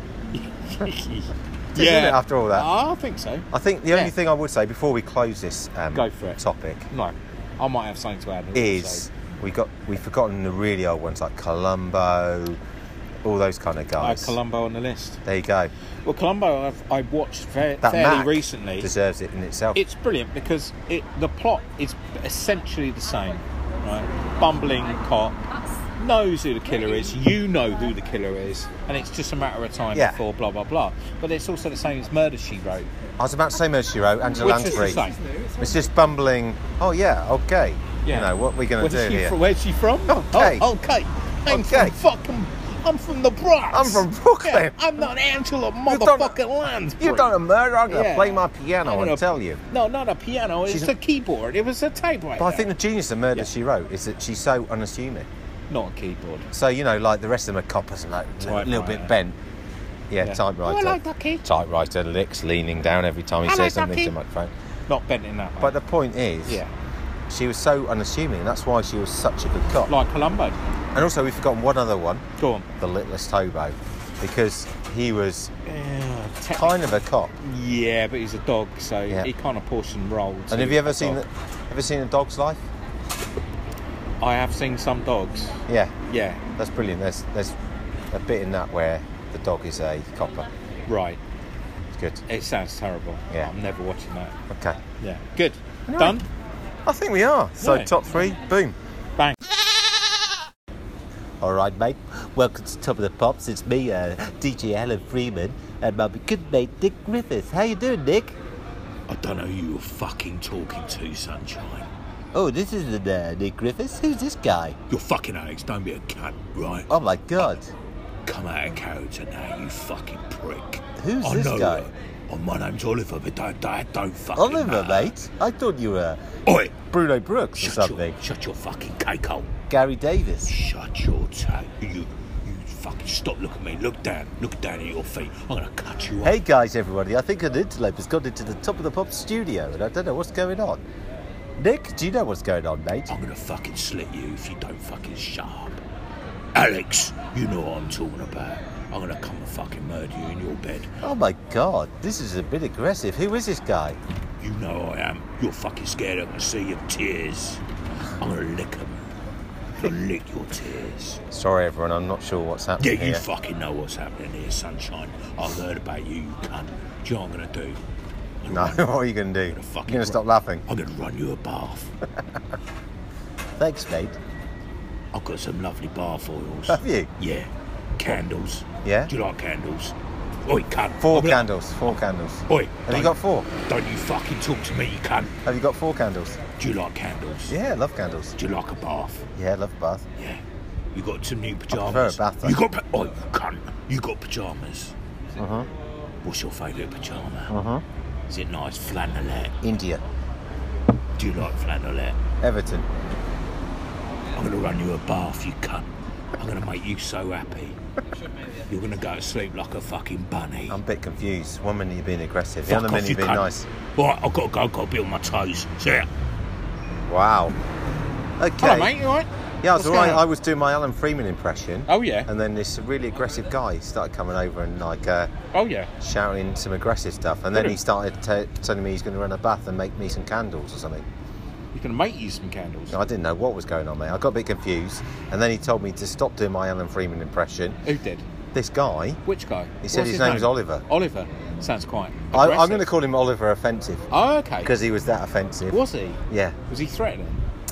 Isn't it, after all that? I think so. I think the only Yeah. thing I would say before we close this um, Go for it. topic No, I might have something to add. is also. we got we've forgotten the really old ones like Columbo, all those kind of I have guys. Columbo on the list. There you go. Well, Columbo, I've, I watched fa- That fairly Mac recently. deserves it in itself. It's brilliant because it, the plot is essentially the same, right? Bumbling cop knows who the killer is, you know who the killer is, and it's just a matter of time Yeah. before blah blah blah. But it's also the same as Murder, She Wrote. I was about to say Murder, She Wrote, Angela Which is the Lansbury. same. It's just bumbling. Oh yeah, okay. Yeah. You know what we're going Where's to do she here? from? Where's she from? Okay. Oh, okay. I'm Okay. from fucking. I'm from the Bronx. I'm from Brooklyn. Yeah, I'm not Angela You've done- motherfucking Lansbury. You've done a murder. I'm going to Yeah. play my piano I'm and gonna- tell you. No, not a piano. It's She's a keyboard. It was a typewriter. But I think the genius of Murder, Yeah. She Wrote is that she's so unassuming. Not a keyboard. So, you know, like the rest of them are coppers and like a Typewriter. little bit bent. Yeah, Yeah. typewriter. Oh, I like that key. Typewriter licks, leaning down every time he I says like that something key. to the microphone. Not bent in that way. But the point is, yeah, she was so unassuming. That's why she was such a good cop. like Columbo. And also, we've forgotten one other one, Go on. the Littlest Hobo, because he was Yeah, kind of a cop. Yeah, but he's a dog, so Yeah. he kind of portioned rolled. And have you ever seen, the, ever seen A Dog's Life? I have seen some dogs. Yeah, Yeah, that's brilliant. There's there's a bit in that where the dog is a copper. right. It's good. It sounds terrible. Yeah. I'm never watching that. Okay. Yeah, good. Anyway. Done. I think we are. So Yeah. top three, boom. Bang. All right, mate. Welcome to Top of the Pops. It's me, uh, D J Alan Freeman, and my good mate Nick Griffiths. How you doing, Nick? I don't know who you're fucking talking to, Sunshine. Oh, this isn't uh, Nick Griffiths. Who's this guy? You're fucking Alex, don't be a cunt, right? Oh my God, Come out of character now, you fucking prick. who's I this know guy? that. Oh, my name's Oliver, but that, that don't fucking Oliver, matter. mate. I thought you were Oi! Bruno Brooks or Shut something. your, shut your fucking cake hole. Gary Davis. Shut your tail. You, you fucking stop looking at me. Look down. Look down at your feet. I'm going to cut you off. Hey guys, everybody, I think an interlope has gone into the Top of the Pop studio and I don't know what's going on. Nick, do you know what's going on, mate? I'm going to fucking slit you if you don't fucking shut up. Alex, you know what I'm talking about. I'm going to come and fucking murder you in your bed. Oh my god, this is a bit aggressive. Who is this guy? You know I am. You're fucking scared I'm going to see your tears. I'm going to lick them. I'm going to lick your tears. Sorry, everyone, I'm not sure what's Yeah, happening you here. fucking know what's happening here, sunshine. I've heard about you, you cunt. Do you know what I'm going to do? I'm No, gonna what are you going to do? I'm gonna fucking You're going to stop run- laughing? I'm going to run you a bath. Thanks, mate. I've got some lovely bath oils. Have you? Yeah. Candles. Yeah? Do you like candles? Oi, cunt. Four I'm gonna- candles, four candles. Oi. Have don't- you got four? Don't you fucking talk to me, you cunt. Have you got four candles? Do you like candles? Yeah, I love candles. Do you like a bath? Yeah, I love a bath. Yeah. You got some new prefer pyjamas. a bath, though. You got pa- Oi, cunt. You got pyjamas. Uh-huh. What's your favourite pyjama? Uh-huh. Is it nice flannelette? India. Do you like flannelette? Everton. I'm going to run you a bath, you cunt. I'm going to make you so happy. You're going to go to sleep like a fucking bunny. I'm a bit confused. One minute you're being aggressive, the Fuck other off, minute you you're being cunt. nice. All right, I've got to go. I've got to be on my toes. See ya. Wow. Okay. Hello, mate. You all right? Yeah, I was What's alright. going on? I was doing my Alan Freeman impression. Oh, yeah. And then this really aggressive guy started coming over and like uh, Oh, yeah. shouting some aggressive stuff. And then he Brilliant. started t- telling me he's going to run a bath and make me some candles or something. You can make you some candles. I didn't know what was going on, mate. I got a bit confused. And then he told me to stop doing my Alan Freeman impression. Who did? This guy, Which guy? he said What's his name was Oliver. Oliver. Sounds quite I, I'm aggressive. going to call him Oliver Offensive Oh, okay. because he was that offensive. Was he? Yeah. Was he threatening?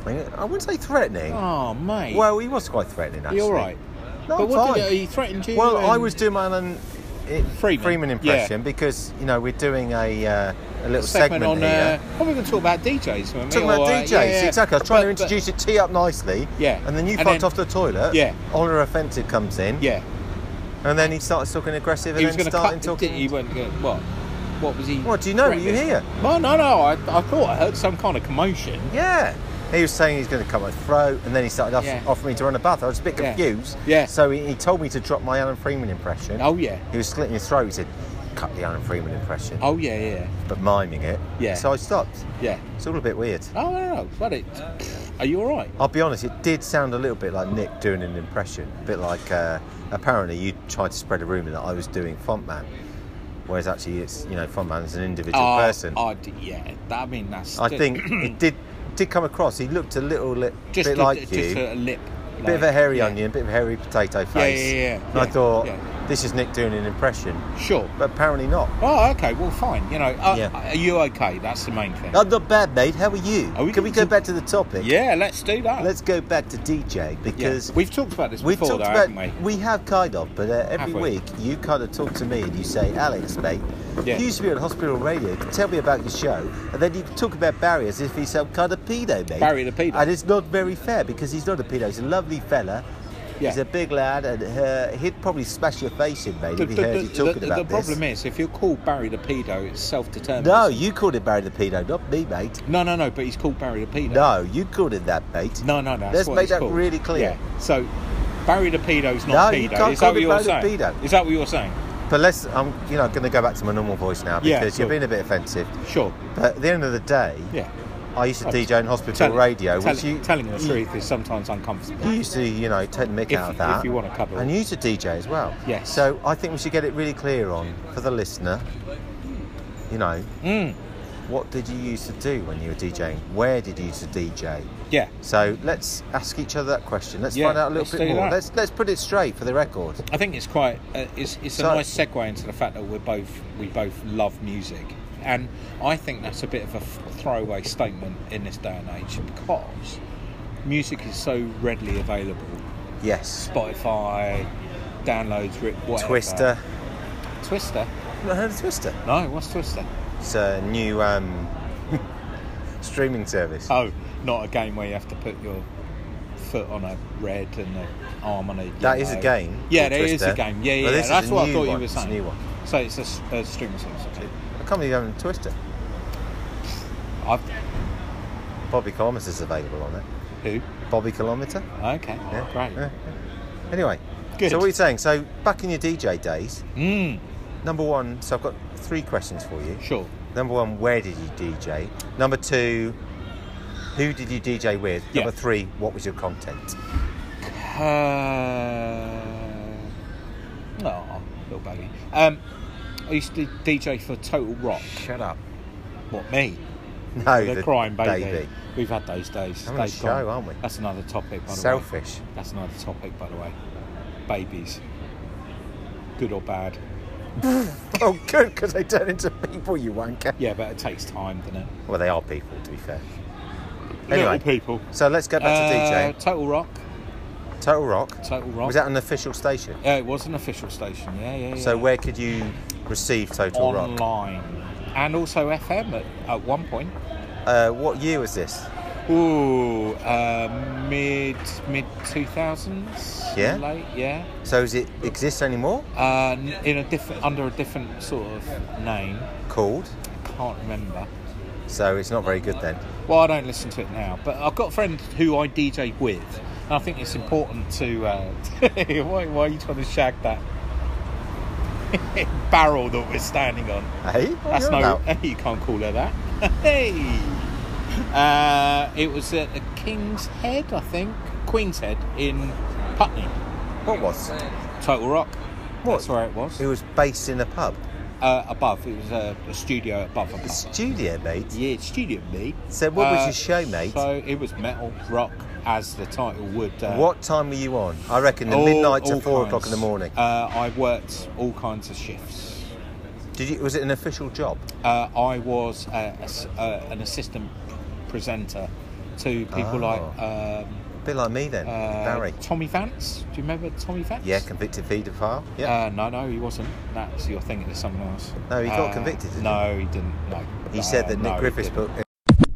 I wouldn't say threatening. Oh, mate. Well, he was quite threatening, actually. you all right? No, but I'm what fine. did he, he threatened you? Well, I and- was doing my Alan eh, Freeman. Freeman impression because, you know, we're doing a, uh, a little segment, segment, on. here. Uh, oh, we're going to talk about D Js. weren't we? Talking about Or, uh, D Js, yeah, yeah. exactly. I was trying to But- but- introduce it, tee up nicely. Yeah. And then you And fucked then- off to the toilet. Yeah. Oliver Offensive comes in. Yeah. And then he started talking aggressive He and was then going to started cut. talking. Did he went. uh, What? What was he? What, do you know? Were you threatening? here? No, no, no. I, I thought I heard some kind of commotion. Yeah. He was saying he's going to cut my throat, and then he started off, Yeah. offering me to run a bath. I was a bit Yeah. confused. Yeah. So he, he told me to drop my Alan Freeman impression. Oh, yeah. He was slitting his throat. He said, cut the Alan Freeman impression. Oh, yeah, yeah. But miming it. Yeah. So I stopped. Yeah. It's all a bit weird. Oh, no, no. But it. Are you all right? I'll be honest, it did sound a little bit like Nick doing an impression. A bit like, uh, apparently you tried to spread a rumour that I was doing Fontman. Whereas actually it's, you know, Fontman's an individual Oh, person. oh, d- yeah. That, I mean, that's. I think it did did come across. He looked a little li- just bit a, like just you. a lip. Bit of a hairy yeah. onion, bit of a hairy potato face. yeah, yeah, And I yeah, thought, yeah. this is Nick doing an impression. Sure. But apparently not. Oh, okay. Well, fine. You know, uh, Yeah. are you okay? That's the main thing. I'm not bad, mate. How are you? Are we Can we getting go to- back to the topic? Yeah, let's do that. Let's go back to D J Yeah. because We've talked about this we've before, talked though, about. haven't we? have kind of, but uh, every Have we? week you kind of talk to me and you say, Alex, mate, Yeah. you used to be on hospital radio. Tell me about your show, and then you talk about Barry as if he's some kind of pedo, mate. Barry the pedo. And it's not very fair because he's not a pedo. He's a lovely fella. Yeah. He's a big lad, and uh, he'd probably smash your face in, mate, The, if he the- heard the- you talking the- about the this. problem is, if you're called Barry the pedo, it's self-determined. No, you called him Barry the pedo, not me, mate. No, no, no. But he's called Barry the pedo. No, you called him that, mate. no, no. no that's Let's what make he's that called. really clear. Yeah. So, Barry the pedo's No, not you pedo. can't Is call that what him you're Barry the saying? pedo. Is that what you're saying? But let's, I'm, you know, going to go back to my normal voice now Yeah, because sure. you're being a bit offensive. Sure. But at the end of the day, Yeah. I used to Oh, D J in hospital Tell- radio, tell- which you telling the you, truth is sometimes uncomfortable. You used to, you know, take the mick If- out of that. if you want to cuddle. And you used to D J as well. Yes. So I think we should get it really clear on for the listener. You know, Mm. what did you used to do when you were DJing? Where did you used to D J? Yeah. So let's ask each other that question. Let's Yeah, find out a let's little bit do more. that. Let's let's put it straight for the record. I think it's quite. Uh, it's it's a So- nice segue into the fact that we're both we both love music, and I think that's a bit of a f- throwaway statement in this day and age because music is so readily available. Yes. Spotify, downloads, rip, whatever. Twister. Twister? You not heard of Twister? No, what's Twister? It's a new um, streaming service. Oh, not a game where you have to put your foot on a red and the arm on a yellow. That is a game. Yeah, called there is Twister. a game. Yeah, But yeah, this is that's a what I new thought you one. were It's a saying. new one. So it's a, s- a streaming service. Okay. I can't believe you haven't Twister. I've, Bobby Cormus is available on it. Who? Bobby Kilometer. Okay, Yeah. great. Yeah. Anyway, Good. so what are you saying? So back in your D J days, Mm, number one, so I've got three questions for you. sure. Number one, where did you D J? Number two, who did you D J with? Yeah. Number three, what was your content? Uh, oh, little baby. Um, I used to D J for Total Rock. Shut up. What, me? No, The, the crying baby. We've had those days. Having a They've show, gone. aren't we? That's another topic, by the way. Selfish. That's another topic, by the way. Babies. Good or bad? Oh, good, because they turn into people, you wanker. Yeah, but it takes time, doesn't it? Well, they are people, to be fair. Little Anyway, people. so let's get back to Uh, DJing. Total Rock. Total Rock. Total Rock. Was that an official station? Yeah, it was an official station. Yeah, yeah, yeah. So where could you receive Total Rock? Online. And also F M at, at one point. Uh, what year was this? Ooh, uh, mid mid two thousands. Yeah? Late, yeah. So does it exist anymore? Uh, n- in a different, under a different sort of name. Called? Can't remember. So it's not very good then. Well, I don't listen to it now, but I've got a friend who I D J with, and I think it's important to. Uh, why, why are you trying to shag that barrel that we're standing on? Hey? What That's are no. you on about? You can't call her that. Hey. Uh, it was at the King's Head, I think, Queen's Head in Putney. What was? Total Rock. What? That's where it was. It was based in a pub. Uh, above, it was a, a studio above. A The pub. studio, mate. Yeah, studio, mate. So what was Uh, your show, mate? So it was metal rock, as the title would. Uh, What time were you on? I reckon the all- midnight to all four kinds. o'clock in the morning. Uh, I worked all kinds of shifts. Did you? Was it an official job? Uh, I was uh, a s- uh, an assistant presenter to people Oh. like um, A bit like me then, uh, Barry. Tommy Vance. Do you remember Tommy Vance? Yeah, convicted paedophile. Yeah. Uh, no, no, he wasn't. That's you're thinking of someone else. No, he got Uh, convicted, didn't he? No, he didn't. No. he Uh, said that Nick no, he Griffiths didn't. book.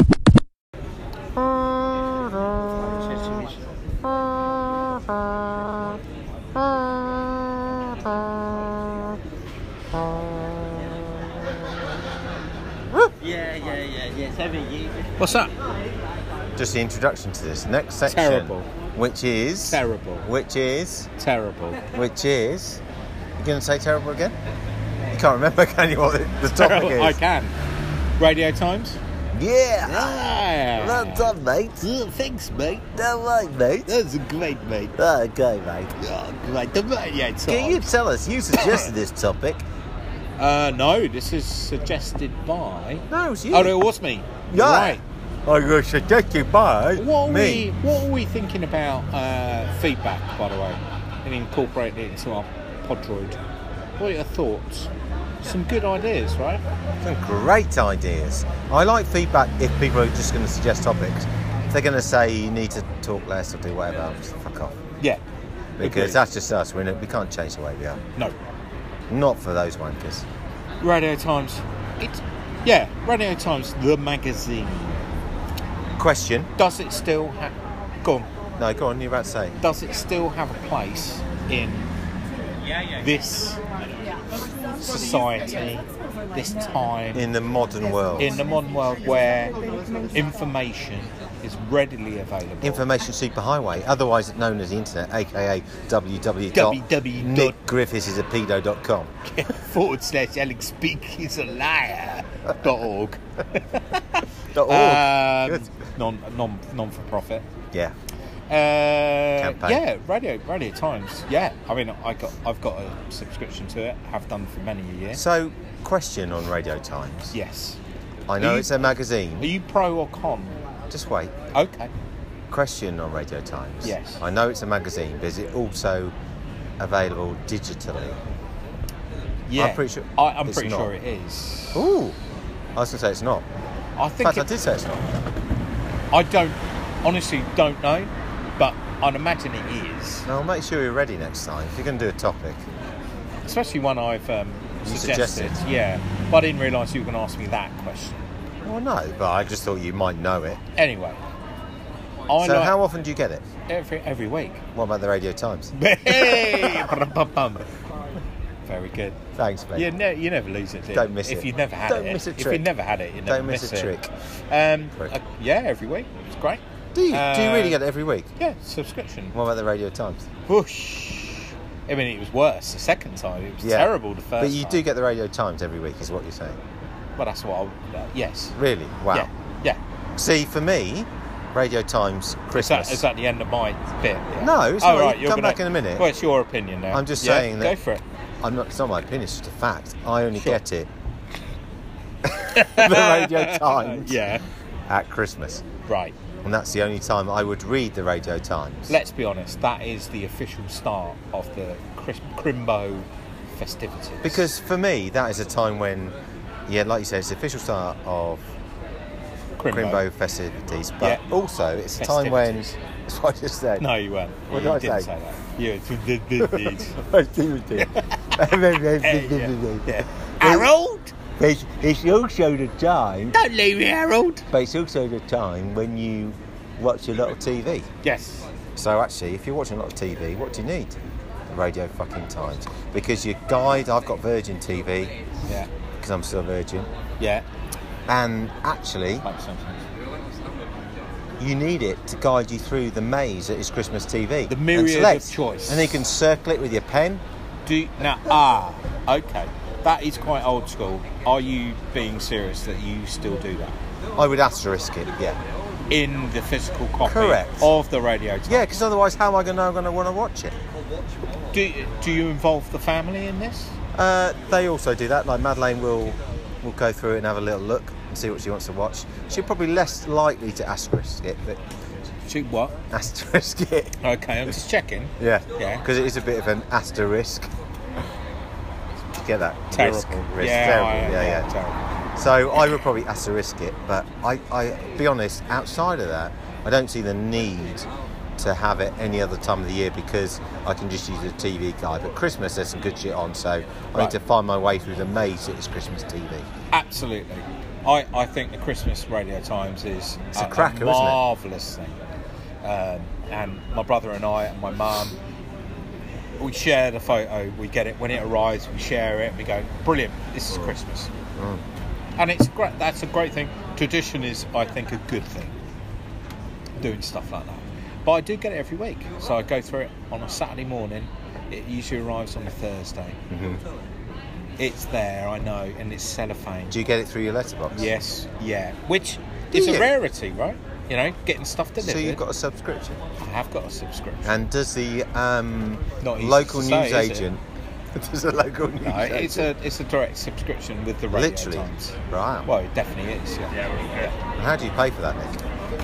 Yeah, yeah, yeah, yeah. It's every year. What's that? Just the introduction to this next section, Terrible. which is Terrible. which is Terrible. which is. You going to say terrible again? You can't remember, can you? What the, the topic is? I can. Radio Times. Yeah. Yeah. Well done, mate. Oh, thanks, mate. No way, mate. That's a great, mate. Okay, mate. Oh, great. The radio times. Can you tell us? You suggested this topic. Uh, no, this is suggested by. No, it was you. Oh, no, it was me. Yeah. Right. I was suggested by What are me. we? What are we thinking about uh, feedback, by the way, and incorporating it into our Podroid? What are your thoughts? Some good ideas, right? Some great ideas. I like feedback if people are just going to suggest topics. If they're going to say you need to talk less or do whatever, just fuck off. Yeah. Because Agreed. that's just us. We're not, we can't change the way we are. No. Not for those wankers. Radio Times. It's yeah. Radio Times, the magazine. Question. Does it still have? Go on. No, go on. You're about to say. Does it still have a place in this society, this time, In the modern world. in the modern world where information is readily available? Information superhighway, otherwise known as the internet, aka w w w dot w w w nick griffiths is a pedo dot com. forward slash Alex Speak is a liar dot org. Dot org. Um, Good. non non non for profit. Yeah. Uh, Campaign. yeah, Radio Radio Times. Yeah, I mean, I got I've got a subscription to it. Have done for many a year. So, question on Radio Times. Yes. I know Are you- it's a magazine. Are you pro or con? Just wait. Okay. Question on Radio Times. Yes. I know it's a magazine, but is it also available digitally? Yeah. I'm pretty sure I, I'm it's pretty not. sure it is. Ooh. I was going to say it's not. I In think. fact, I It, did say it's not. I don't. Honestly, don't know, but I'd imagine it is. Now, make sure you're ready next time. If you're going to do a topic. Especially one I've um, You suggested. suggested. Yeah. But I didn't realise you were going to ask me that question. Well, no, but I just thought you might know it. Anyway. I so like how often do you get it? every every week. What about the Radio Times? Hey! Bum-bum-bum. Very good. Thanks, mate. You, ne- you never lose it, do you? Don't miss if it. you've never had Don't it. miss a If trick. you've never had it, you never Don't miss a it. trick. Um, Prick. uh, yeah, every week. It's great. Do you? Uh, Do you really get it every week? Yeah, subscription. What about the Radio Times? Whoosh. I mean, it was worse the second time. It was Yeah. terrible the first But you time. do get the Radio Times every week, is what you're saying? Well, that's what I... Uh, yes. Really? Wow. Yeah. Yeah. See, for me, Radio Times Is Christmas. that, is that the end of my bit? Yeah. No, it's oh, not. right, You you're come gonna, back in a minute. Well, it's your opinion now. I'm just Yeah, saying that- Go for it. I'm not. It's not my opinion. It's just a fact. I only Sure. get it. The Radio Times Yeah. at Christmas, Right. and that's the only time I would read the Radio Times. Let's be honest. That is the official start of the Chris- Crimbo festivities. Because for me, that is a time when, yeah, like you said, it's the official start of Crimbo. Crimbo festivities, but Yeah. also it's a time when. Festivities. That's what I just said. No, you weren't. What you did I didn't say? say that. You did. did, did. Festivity. Yeah. Harold, It's, it's also the time, don't leave me, Harold. but it's also the time when you watch a lot of T V. Yes. So actually, if you're watching a lot of T V, what do you need? The Radio fucking Times. Because your guide, I've got Virgin T V, Yeah. because I'm still Virgin, Yeah. and actually, Makes sense. you need it to guide you through the maze that is Christmas T V. The And myriad select. of choice. And then you can circle it with your pen. Do now. Ah. Okay. That is quite old school. Are you being serious that you still do that I would asterisk it, yeah. in the physical copy Correct. of the Radio Times? Yeah, because otherwise, how am I going to going to want to watch it? Do Do you involve the family in this? Uh, they also do that. Like Madeleine will will go through it and have a little look and see what she wants to watch. She's probably less likely to asterisk it, but Shoot what? asterisk it. Okay, I'm just checking. Yeah, Yeah. because it is a bit of an asterisk. Get that? Terrible. Risk, risk. Yeah, Terrible. I- yeah, yeah, yeah. terrible. So I would probably asterisk it, but I, I, be honest, outside of that, I don't see the need to have it any other time of the year because I can just use a T V guide. But Christmas, there's some good shit on, so I Right. need to find my way through the maze that is Christmas T V. Absolutely. I, I think the Christmas Radio Times is It's a cracker, isn't it? marvellous thing. Um, and my brother and I and my mum, we share the photo. We get it when it arrives. We share it. We go, brilliant. This is Christmas, Mm. and it's great. That's a great thing. Tradition is, I think, a good thing. Doing stuff like that, but I do get it every week. So I go through it on a Saturday morning. It usually arrives on a Thursday. Mm-hmm. It's there, I know, and it's cellophane. Do you get it through your letterbox? Yes, yeah. Which Do is you? a rarity, right? You know, getting stuff delivered. So you've got a subscription. I have got a subscription. And does the um, Not easy local to say, news is it? agent? Does a local news No, it's agent? a it's a direct subscription with the Radio Literally? Times. Right. Well, it definitely is. Yeah. yeah. And how do you pay for that, Nick?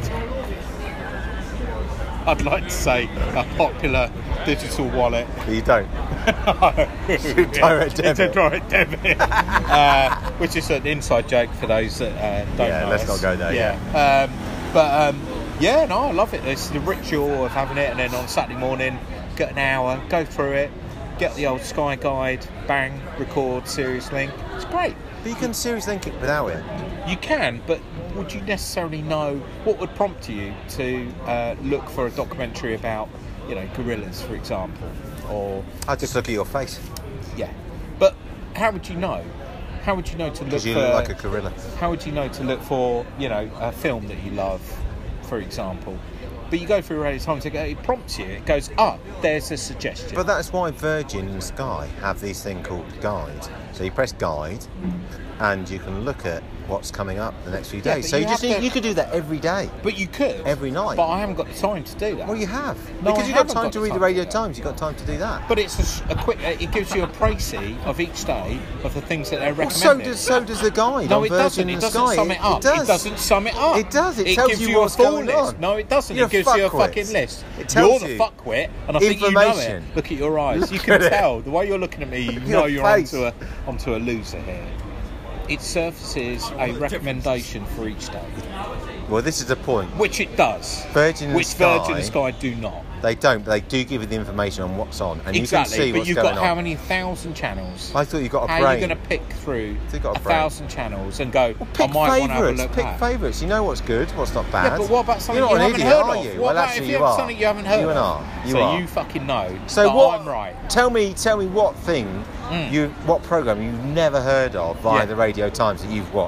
I'd like to say a popular digital wallet. But you don't. Direct It's a debit. direct debit, uh, which is an inside joke for those that uh, don't Yeah, know let's us. not go there, Um, but um, yeah, no, I love it. It's the ritual of having it, and then on Saturday morning, get an hour, go through it, get the old Sky Guide, bang, record, Serious Link. It's great. But you can seriously link it without it. You can, but would you necessarily know what would prompt you to uh, look for a documentary about, you know, gorillas, for example, or I just look at your face yeah? But how would you know? How would you know to look because you for? look like a gorilla. How would you know to look for, you know, a film that you love, for example? But you go through Radio Times, it it prompts you. It goes, ah, there's a suggestion. But that's why Virgin and Sky have these thing called Guide. So you press Guide, and you can look at what's coming up the next few Yeah, days. but so you you just have need, to- you could do that every day. But you could Every night. But I haven't got the time to do that. Well, you have No, because I you've got haven't time got to the read the time Radio to do that. Times. You've got time to do that. But it's a, s- a quick. It gives you a précis of each day of the things that they're Well, recommending. so does so does the guide No, on it Virgin doesn't. It and doesn't Sky. sum it up. It does. doesn't sum it up. It does. It tells gives you you what's a full going list. on. No, it doesn't. You're it gives you a fuckwit. fucking list. It tells you're you the fuckwit, and I think you know information. it. Look at your eyes. Look you can at it. tell the way you're looking at me. You Your know you're face. onto a onto a loser here. It surfaces a recommendation for each day, Well, this is the point. which it does. Virgin and which Sky- Virgin and Sky do not. They don't, but they do give you the information on what's on, and Exactly, you can see but what's you've going got on. how many thousand channels? I thought you got a How brain. are you going to pick through So you've got a a brain. thousand channels and go, Well, I pick might want to have a favourites. look Pick at? favourites. You know what's good, what's not bad. Yeah, but what about something You're you not an haven't idiot, heard are of? you? What Well, about actually, if you you have are. something you haven't heard You of? are. You so are. you fucking know So that what? I'm right. Tell me, tell me what thing Mm. you, what program you've never heard of via Yeah. the Radio Times that you've watched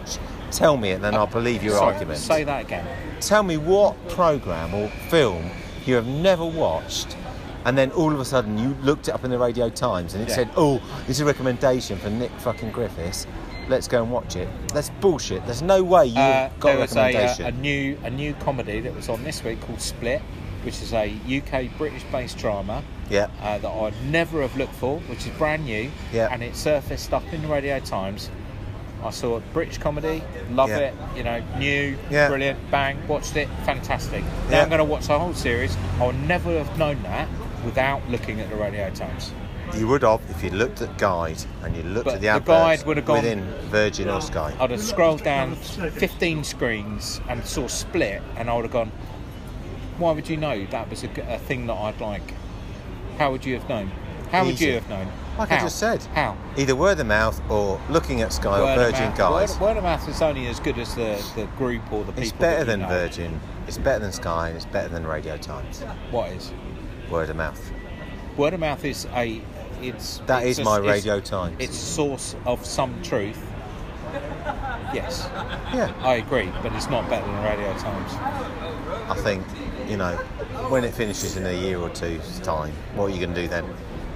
Tell me it, then I'll believe your Sorry, argument. Say that again. Tell me what programme or film you have never watched, and then all of a sudden you looked it up in the Radio Times and it Yeah. said, "Oh, it's a recommendation for Nick fucking Griffiths. Let's go and watch it." That's bullshit. There's no way you've Uh, got there a was a, uh, recommendation. a new a new comedy that was on this week called Split, which is a U K British-based drama yeah. uh, that I'd never have looked for, which is brand new, Yeah. and it surfaced up in the Radio Times. I saw a British comedy, love Yeah. it, you know, new, Yeah. brilliant, bang, watched it, fantastic. Now Yeah. I'm going to watch the whole series. I would never have known that without looking at the Radio Times. You would have if you looked at Guide and you looked But at the the adverts Guide would have gone- within Virgin or Sky. I'd have scrolled down fifteen screens and saw Split, and I would have gone, why would you know that was a, g- a thing that I'd like? How would you have known? How would Easy. you have known? Like How? I just said. How? Either word of mouth or looking at Sky or Word of Virgin mouth- Guide. Word, word of mouth is only as good as the, the group or the people. It's better that you than know. Virgin. It's better than Sky. And it's better than Radio Times. What is? Word of mouth. Word of mouth is a. It's That it's is a- my it's- Radio Times. It's source of some truth. Yes, Yeah. I agree, but it's not better than Radio Times. I think, you know, when it finishes in a year or two's time, what are you going to do then?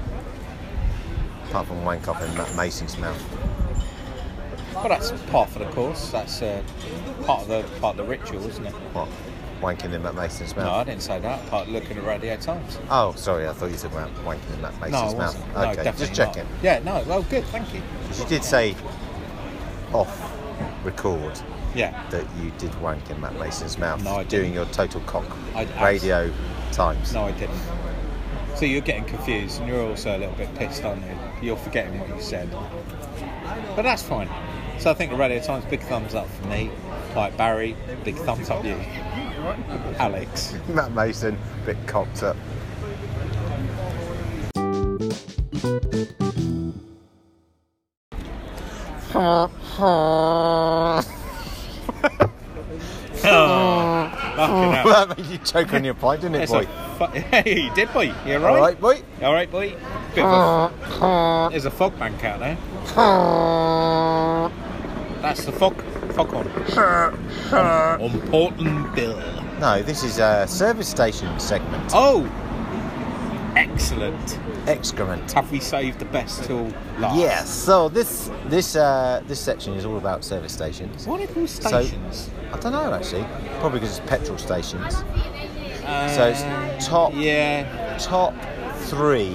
Apart from wank off in Matt Mason's mouth. Well, that's part of the course. That's uh, part of the part of the ritual, isn't it? What? Wanking in Matt Mason's No, I mouth? didn't say that. Part of looking at Radio Times. Oh, sorry, I thought you said about wanking in Matt No, I Mason's mouth. wasn't. No, Okay, definitely just checking. not. Yeah, no. Well, good. Thank you. Because you did say off record Yeah. that you did wank in Matt Mason's mouth No, I didn't. doing your Total Cock I- I- Radio Times. No, I didn't. So you're getting confused, and you're also a little bit pissed, aren't you? You're forgetting what you said. But that's fine. So I think the Radio Times, big thumbs up for me. Like Barry, big thumbs up you. Alex. Matt Mason, bit cocked up. Fucking hell. That made you choke on your pint, didn't it, It's boy? a fu- hey, you did, boy. You alright? All right, boy. You alright, boy? Bit of a, there's a fog bank out there. That's the fog. Fog on. on, on Portland Bill. No, this is a service station segment. Oh! Excellent. Excrement. Have we saved the best till last? Yes. So this this uh, this section is all about service stations. What are they called So- stations? I don't know actually. Probably because it's petrol stations. Uh, So it's top Yeah. top three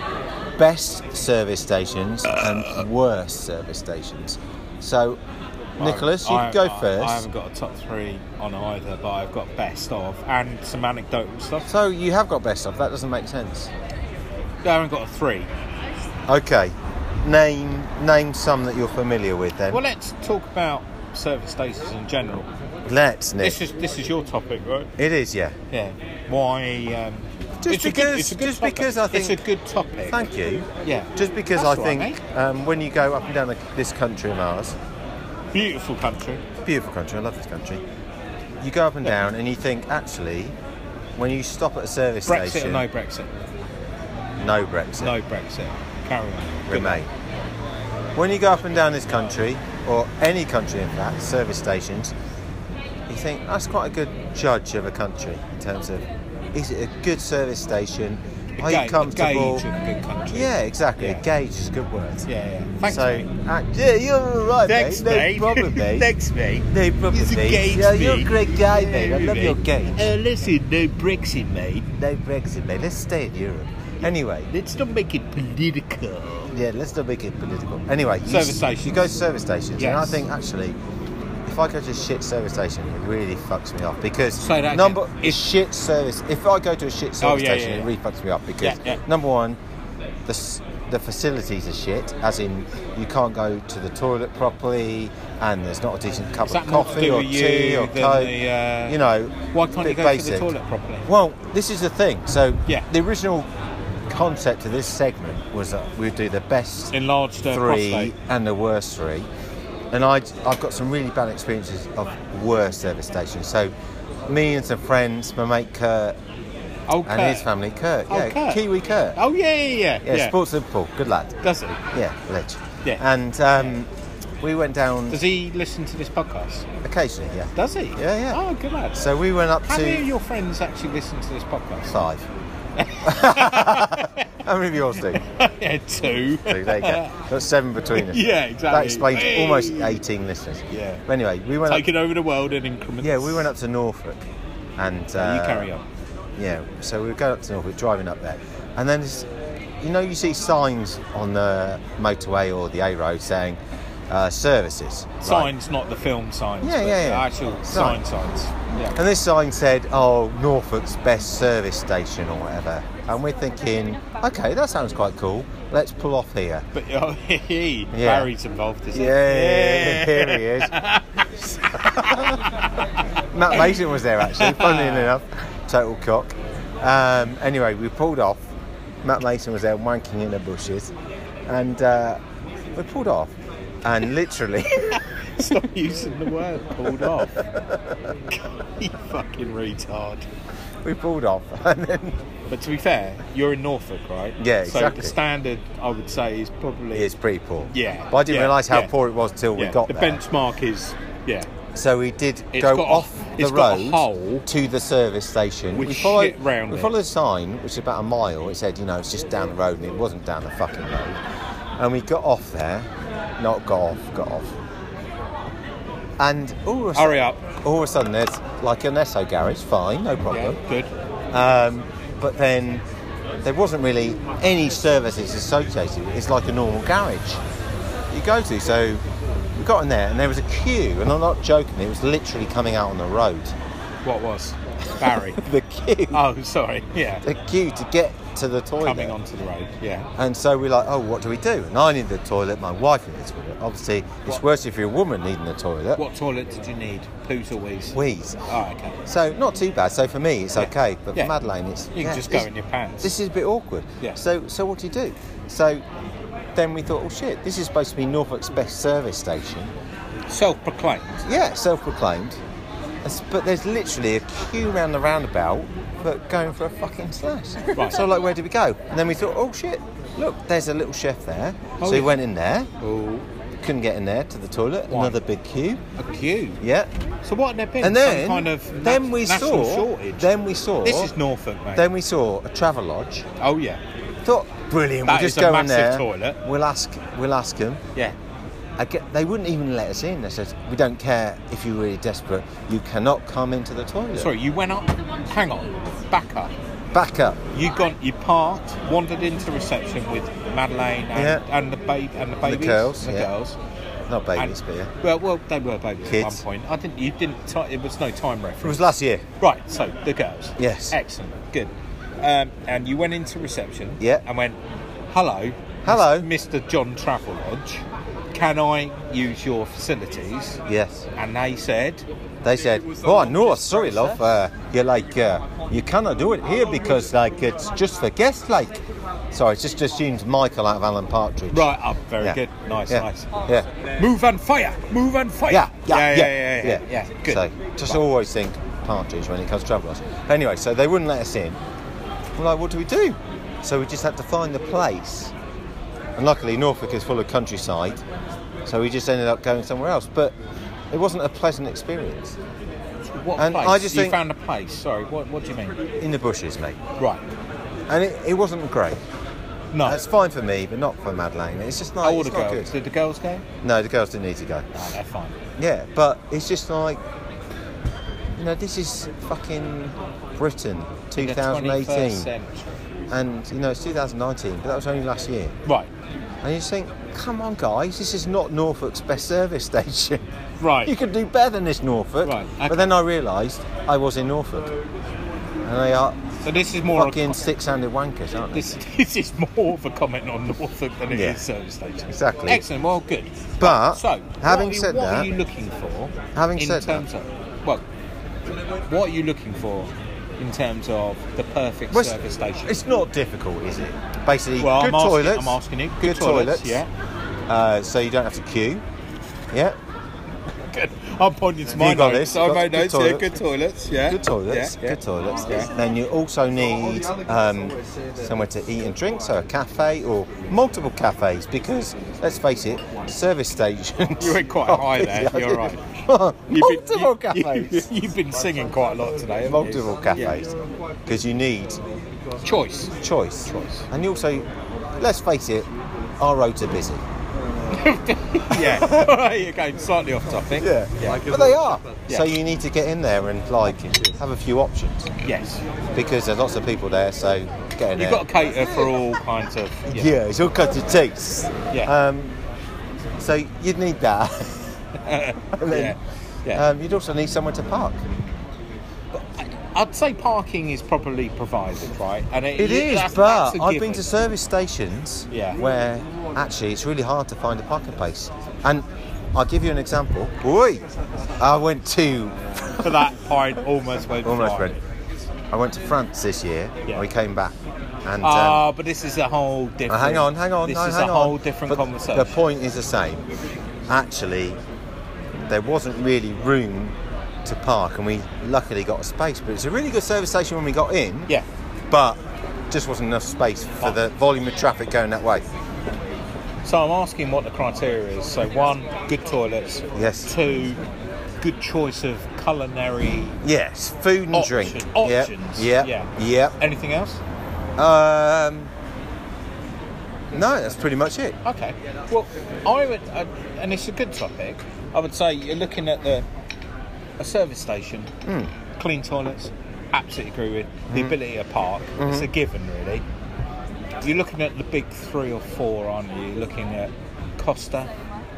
best service stations and worst service stations. So, Nicholas, you I- can go I- first. I haven't got a top three on either, but I've got best of and some anecdotal stuff. So you have got best of. That doesn't make sense. I haven't got a three. Okay. Name name some that you're familiar with then. Well, let's talk about service stations in general. Let's, Nick. This is this is your topic, right? It is, yeah. Yeah. Why? Um, Just it's a good- because- it's a good just topic. because I think- it's a good topic. Thank you. Yeah. Just because That's I all think right, um, when you go up and down the, this country of ours, Beautiful country. beautiful country, I love this country, you go up and down and you think, actually, when you stop at a service Brexit station... or no Brexit? No Brexit. No Brexit. Carry on. Good Remain. luck. When you go up and down this country, or any country in fact, service stations, you think that's quite a good judge of a country in terms of, is it a good service station? Are Ga- you comfortable? A gauge of a good country. Yeah, exactly. Yeah. A gauge is a good word. Yeah, yeah. Thanks, so, mate. uh, yeah, you're all right, Thanks, mate. mate. No problem, mate. Thanks, mate. No problem, He's a mate. gauge, Yeah, you're a mate. great guy, mate. I love your gauge. Uh, listen, no Brexit, mate. No Brexit, mate. Let's stay in Europe. Anyway, Let's not make it political. yeah, let's not make it political. Anyway, you, Service s- stations. you go to service stations, and I Yes. think actually, if I go to a shit service station, it really fucks me off because Say that number again. a shit service. If I go to a shit service Oh, yeah, station, yeah, it yeah. really fucks me up because Yeah, yeah. number one, the s- the facilities are shit, as in you can't go to the toilet properly, and there's not a decent cup Is of that more to coffee do or with tea you or than coke. the, uh, you know, Why can't you bit go basic. to the toilet properly? Well, this is the thing. So Yeah. the original concept of this segment was that we'd do the best Enlarged uh, three prostate. and the worst three. And I, I've got some really bad experiences of worst service stations. So me and some friends, my mate Kurt Oh, and Kurt. his family, Kurt, Oh, yeah, Kurt. Kiwi Kurt. Oh, yeah, yeah, yeah. Yeah, Sports Liverpool, good lad. Does he? Yeah, ledge. Yeah. And um, we went down Does he listen to this podcast? occasionally. Yeah. Does he? Yeah, yeah. Oh, good lad. So we went up How to many of your friends actually listen to this podcast? five. How many of yours do? Yeah, two. Two, there you go. That's seven between us. Yeah, exactly. That explains Hey. almost eighteen listeners. Yeah. But anyway, we went. Taking up, over the world in increments. yeah, we went up to Norfolk, and uh, So you carry on. Yeah, so we were going up to Norfolk, driving up there, and then this, you know, you see signs on the motorway or the A road saying uh, services. right? Signs, not the film signs. Yeah, but yeah, the yeah. actual sign Sign. signs. Yeah. And this sign said, "Oh, Norfolk's best service station" or whatever. And we're thinking, okay, that sounds quite cool. Let's pull off here. But oh, he, Yeah. Barry's involved, is he? Yeah, here he is. Matt Mason was there actually, funnily enough. Total cock. Um, anyway, we pulled off. Matt Mason was there wanking in the bushes. And uh, we pulled off. And literally, Stop using the word pulled off. You fucking retard. we pulled off. And then But to be fair, you're in Norfolk, right? Yeah, So exactly. the standard, I would say, is probably... it's pretty poor. Yeah. But I didn't yeah, realise how yeah. poor it was till we Yeah, got the there. benchmark is, yeah. So we did It's go got a- off the it's got a road hole to the service station. with we followed, shit round we it. followed a sign, which is about a mile. It said, you know, it's just down the road, and it wasn't down the fucking road. And we got off there, not got off, got off. And all of a Hurry sudden, up. all of a sudden, there's like an Esso garage, fine, no Yeah, problem. good. Um, but then there wasn't really any services associated with it. It's like a normal garage you go to. So we got in there and there was a queue, and I'm not joking, it was literally coming out on the road. What was? Barry. The queue. Oh, sorry. Yeah. The queue to get to the toilet. Coming onto the road. Yeah. And so we're like, oh, what do we do? And I need the toilet, my wife needed the toilet. Obviously, it's What? worse if you're a woman needing the toilet. What toilet did you need? Poos or wheeze? Wheeze. Oh, okay. So not too bad. So for me, it's Yeah. okay. But Yeah. for Madeleine, it's You can yeah, just go it's- in your pants. This is a bit awkward. Yeah. So so what do you do? So then we thought, oh shit, this is supposed to be Norfolk's best service station. Self-proclaimed. Yeah, self-proclaimed. It's- But there's literally a queue around the roundabout for going for a fucking slash. Right. So like, where do we go? And then we thought, oh shit, look, there's a little chef there. Oh, so we yeah. went in there. Oh. Couldn't get in there to the toilet. Why? Another big queue. A queue. Yeah. So what had there been? And then, Some kind of then nat- we national saw. shortage. Then we saw. This is Norfolk, mate. Then we saw a travel lodge. oh yeah. Thought brilliant. That we'll just is a go in massive there. toilet. We'll ask. We'll ask them. Yeah. I get, they wouldn't even let us in. They said, we don't care if you're really desperate. You cannot come into the toilet. Sorry, you went up. Hang on. Back up. Back up. You gone. You parked. Wandered into reception with Madeleine and, Yeah. and the babe and the babies. girls, The yeah. girls. Not babies, And- but yeah. Well, well, they were babies Kids. at one point. I didn't. You didn't. T- it was no time reference. It was last year. Right. So the girls. Yes. Excellent. Good. Um, and you went into reception. Yeah. And went, hello. Hello. Mister John Travelodge. Can I use your facilities? Yes. And they said, They said, oh no, sorry, love. Uh, you're like, uh, you cannot do it here because like it's just for guests. Like, sorry, it's just assumed Michael out of Alan Partridge. right, oh, very Yeah. good. Nice, Yeah. nice. Yeah. Move and fire. Move and fire. Yeah, yeah, yeah, yeah, yeah, yeah, yeah, yeah. Good. So just Right. always think Partridge when it comes to travellers. Anyway, so they wouldn't let us in. We're like, what do we do? So we just had to find the place. And luckily, Norfolk is full of countryside, so we just ended up going somewhere else. But it wasn't a pleasant experience. What and place? I just you think- found a place. Sorry, what, what do you mean? In the bushes, mate. Right. And it, it wasn't great. No. It's fine for me, but not for Madeleine. It's just How like, old it's the not girls? good. Did the girls go? No, the girls didn't need to go. No, they're fine. Yeah, but it's just like, you know, this is fucking Britain, In the twenty eighteen. twenty-first century. And, you know, it's two thousand nineteen, but that was only last year. Right. And you just think, come on, guys, this is not Norfolk's best service station. Right. You could do better than this, Norfolk. Right, okay. But then I realised I was in Norfolk. And they are So this is more. fucking A, six-handed wankers, aren't they? this, this is more of a comment on Norfolk than it is Yeah. service station. Exactly. Excellent. Well, good. But, So, having what are you, said what that- are you looking for? Having in said terms that- of, well, what are you looking for in terms of the perfect Well, it's- service station? It's not difficult, is it? Basically, well, good I'm asking, toilets. I'm asking you. Good, Good toilets, toilets. Yeah. Uh, so you don't have to queue. Yeah. good. I'm pointing to my You got notes. this. So I Got made good notes. Yeah, toilets. good toilets. Yeah. Good toilets, Yeah, yeah. good toilets. Yeah. Then you also need um, somewhere to eat and drink, so a cafe or multiple cafes, because let's face it, service stations. You went quite high there. You're right. multiple You've been, you- cafes. You, you've been singing quite a lot today. haven't multiple you? cafes, because you need Yeah. Choice. choice. Choice. And you also, let's face it, our roads are busy. Yeah. You're going slightly off topic. Yeah, Yeah. but they are. Yeah. So you need to get in there and like have a few options, Yes. because there's lots of people there. So get in You've there. got to cater for all kinds of. yeah. Yeah. it's all cut to taste. Yeah. Um, so you'd need that. And then, Yeah. Yeah. Um, you'd also need somewhere to park. I'd say parking is probably provided, right? And it, It is, that's- but that's a I've given. been to service stations Yeah. where actually it's really hard to find a parking place. And I'll give you an example. Oi! I went to For that point, almost went. almost flying. read. I went to France this year. Yeah. We came back, and Ah, um, but this is a whole different. uh, hang on, hang on, This no, is hang a on. whole different But conversation. the point is the same. Actually, there wasn't really room to park, and we luckily got a space. But it's a really good service station when we got in. Yeah. But just wasn't enough space for the volume of traffic going that way. So I'm asking what the criteria is. So one, good toilets. Yes. Two, good choice of culinary. Yes, food and Option- drink. options, Yep. yeah. Yep. Anything else? Yep. Um. No, that's pretty much it. Okay. Well, I would, uh, and it's a good topic. I would say you're looking at the a service station, Hmm. clean toilets. Absolutely agree with the ability to park. Mm-hmm. It's a given, really. You're looking at the big three or four, aren't you? You're looking at Costa,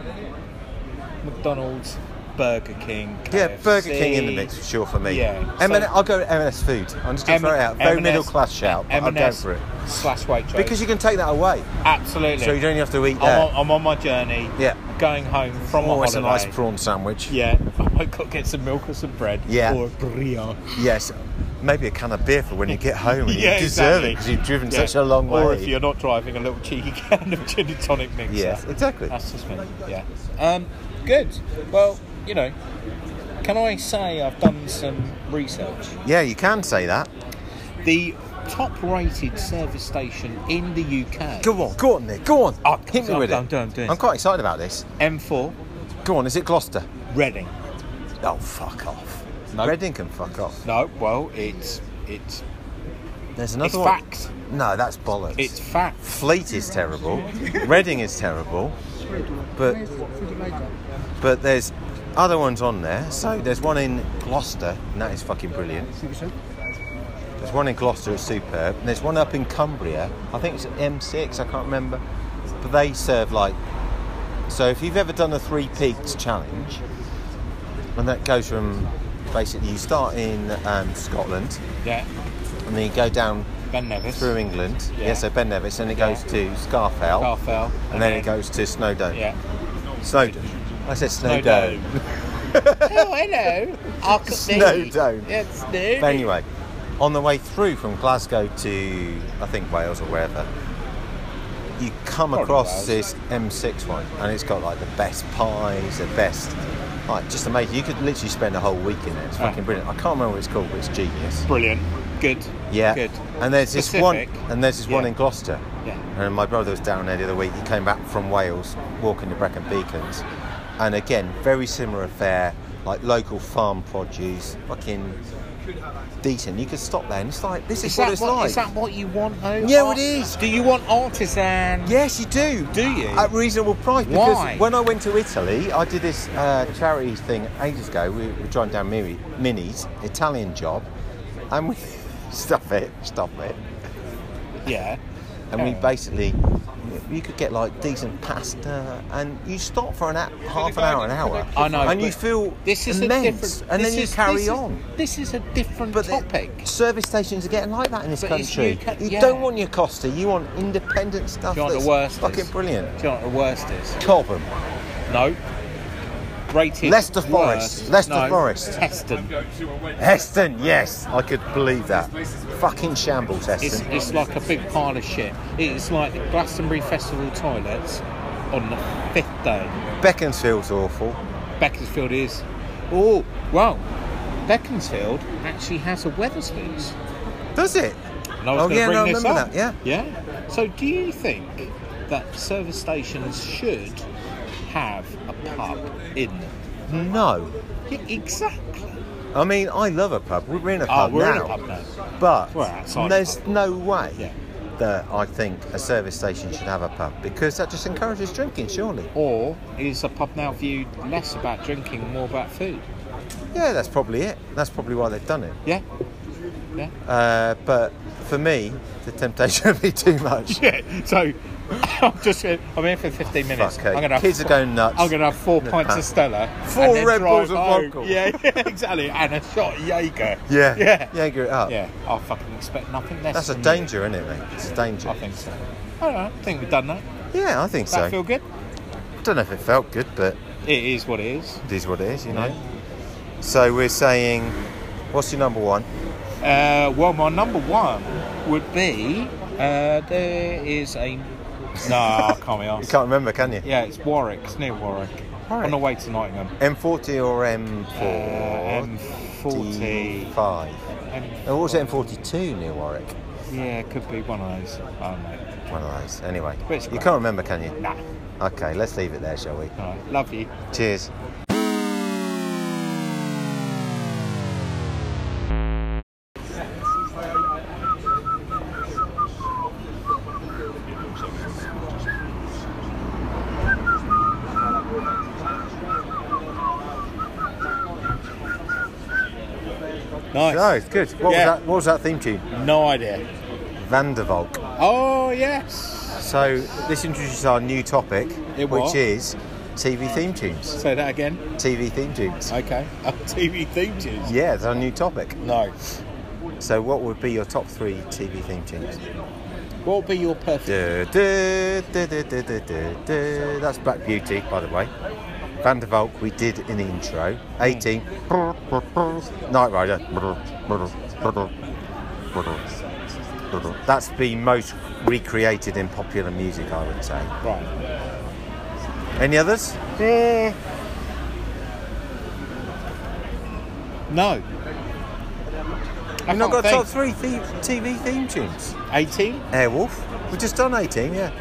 McDonald's, Burger King. K Yeah, F C. Burger King in the mix for sure for me. Yeah, M and so- I'll go with M and S Food. I'm just going to throw it out. Very M and S middle class shout. But M I'll and go S for it slash Waitrose. because you can take that away, absolutely. so you don't have to eat I'm there. on, I'm on my journey. Yeah. Going home from Oh, my it's a holiday. nice prawn sandwich. Yeah, I got to get some milk or some bread. Yeah. Or brioche. Yes, maybe a can of beer for when you get home and Yeah, you deserve exactly. it because you've driven Yeah. such a long way. Or if you're not driving, a little cheeky can of gin and tonic mixer. Yes, exactly. That's just me. Yeah. Um, good. Well, you know, can I say I've done some research? Yeah, you can say that. The top-rated service station in the U K. Go on, go on, Nick. Go on. Oh, Hit me I'm- with I'm it. doing- I'm doing- I'm quite excited about this. M four, Go on. Is it Gloucester? Reading. Oh, fuck off. No. Reading can fuck off. No, well, it's it's There's another it's one. fact. No, that's bollocks. It's fact. Fleet is terrible. Reading is terrible. But but there's other ones on there. So there's one in Gloucester, and that is fucking brilliant. There's one in Gloucester, it's superb. And there's one up in Cumbria. I think it's M six, I can't remember. But they serve like... So if you've ever done a Three Peaks challenge, and that goes from... Basically, you start in um, Scotland, Yeah. and then you go down Ben Nevis. through England. Yeah. Yeah, so Ben Nevis, and it Yeah. goes to Scarfell. Garfell. And then it goes to Snowdon. Yeah. Snowdon. I said Snowdon. Snowdon. Oh, hello. Snowdon. It's But anyway, on the way through from Glasgow to, I think, Wales or wherever, you come Probably across Wales. this M six one, and it's got like the best pies, the best, like just amazing. You could literally spend a whole week in it. It's Ah. fucking brilliant. I can't remember what it's called, but it's genius. Brilliant. Good. Yeah. Good. And there's this one, Specific. and there's this one Yeah. in Gloucester. Yeah. And my brother was down there the other week. He came back from Wales, walking the Brecon Beacons, and again, very similar affair, like local farm produce, fucking decent. You could stop there, and it's like this is, Is what that it's what, like. is that what you want, though? Yeah, Art- it is. Do you want artisan? Yes, you do. Do you? At reasonable price. Because Why? when I went to Italy, I did this uh, charity thing ages ago. We were driving down Mini, Minis, Italian job, and we stop it, stop it, Yeah. and we Yeah. basically you could get like decent pasta, and you stop for an hour, half an hour, an hour. I know, and you but feel This is immense, a different. and this then you is- carry this is- on. This is a different But the topic. service stations are getting like that in this But it's country. U K you yeah. don't want your Costa, you want independent stuff. Do you know what that's the worst fucking is? brilliant. Do you know what the worst is? Cobham. No. Rated Leicester worst. Forest. Leicester no. Forest. Heston. Heston, yes, I could believe that. Fucking shambles, It's, Heston. it's like a big pile of shit. It's like the Glastonbury Festival toilets on the fifth day. Beaconsfield's awful. Beaconsfield is. Oh, well, Beaconsfield actually has a Wetherspoons. Does it? And I was Oh, going to yeah, bring no, I this remember up. that, yeah. Yeah. So, do you think that service stations should have a pub in them? No. Yeah, exactly. I mean, I love a pub. We're in a Oh, pub we're now. in a pub now. But We're outside there's the pub. no way Yeah. that I think a service station should have a pub because that just encourages drinking, surely. Or is a pub now viewed less about drinking and more about food? Yeah, that's probably it. That's probably why they've done it. Yeah. Yeah. Uh, but for me, the temptation would be too much. Yeah. So I'm just gonna, I'm here for fifteen minutes. Fuck, okay. I'm gonna have Kids are four- going nuts. I'm gonna have four In the pints pub. of Stella, Four and then Red drive Bulls of home. vodka. Yeah, yeah, exactly, and a shot of Jaeger. Yeah. Yeah. Jaeger it up. Yeah. I fucking expect nothing less. That's a from danger, isn't it, mate? It's a danger. You. I think so. I don't know. I think we've done that. Yeah, I think Does that so. feel good? I don't know if it felt good, but It is what it is. it is what it is, you know. Yeah. So we're saying, what's your number one? Uh, well, my number one would be uh, there is a. No, I can't be You asked. can't remember, can you? Yeah, it's Warwick. It's near Warwick. Warwick. On the way to Nottingham. M forty or M Uh, four? M forty. Five. M- Oh, what was it M forty-two near Warwick? Yeah, it could be one of those. I don't know. One of those. Anyway, But it's you great. can't remember, can you? Nah. Okay, let's leave it there, shall we? All right. Love you. Cheers. Nice. Oh, it's good. What, Yeah. was that, what was that theme tune? No idea. Van der Valk. Oh, yes. So this introduces our new topic, It which what? is T V theme tunes. Say that again. T V theme tunes. Okay. Oh, T V theme tunes. Yeah, it's our new topic. No. So what would be your top three T V theme tunes? What would be your perfect? Du- du- du- du- du- du- du. That's Black Beauty, by the way. Van der Valk, we did in the intro. eighteen. Night Rider. That's the most recreated in popular music, I would say. Right. Any others? No. You've not got top three theme, T V theme tunes? eighteen? Airwolf. We've just done eighteen, yeah.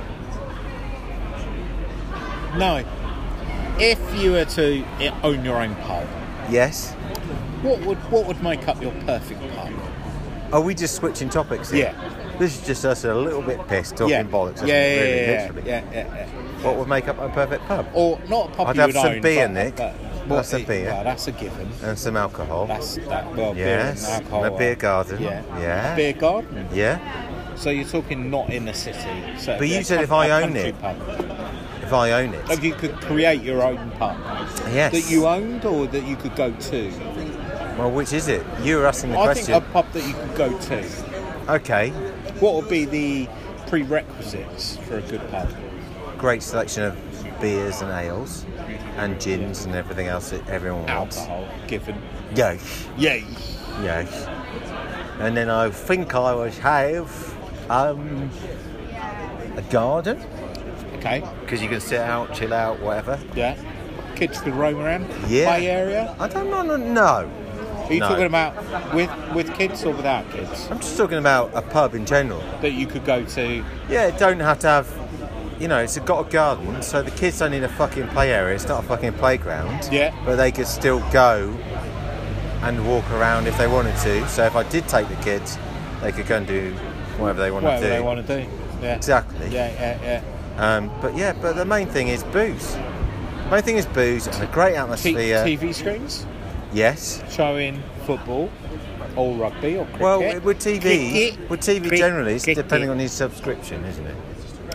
No. If you were to own your own pub, Yes. what would what would make up your perfect pub? Are we just switching topics here? Yeah. This is just us a little bit pissed talking yeah. bollocks. isn't Yeah, it? yeah, Really, yeah, yeah, literally. yeah, yeah, yeah. What would make up a perfect pub? Or not a pub I'd you have would some own, beer, but, Nick. But, That's what- a beer. Well, that's a given. And some alcohol. That's that. Well, Yes, beer and alcohol. and a beer garden. Yeah. Yeah. A beer garden. Yeah. So you're talking not in the city. So But you a said coun- if I a own country it. Pub. If I own it. Like you could create your own pub Yes. that you owned, or that you could go to. Well, which is it? You were asking the I question. think a pub that you could go to. Okay. What would be the prerequisites for a good pub? Great selection of beers and ales and gins and everything else that everyone wants. Alcohol, given. Yes. Yay. Yes. And then I think I would have um, a garden Okay. because you can sit out, chill out, whatever. Yeah. Kids could roam around. Yeah. Bay area. I don't know. No. Are you No. talking about with with kids or without kids I'm just talking about a pub in general. that you could go to? Yeah, it don't have to have. You know, it's got a garden, so the kids don't need a fucking play area. It's not a fucking playground. Yeah. But they could still go and walk around if they wanted to. So if I did take the kids, they could go and do whatever they want Whatever to do. they want to do. Yeah. Exactly. Yeah, yeah, yeah. Um, but yeah, but the main thing is booze. The main thing is booze and a great T- atmosphere. T V screens Yes. showing football or rugby or cricket. Well, with T V, Cricket. with T V Cricket. generally, it's Cricket. depending on your subscription, isn't it?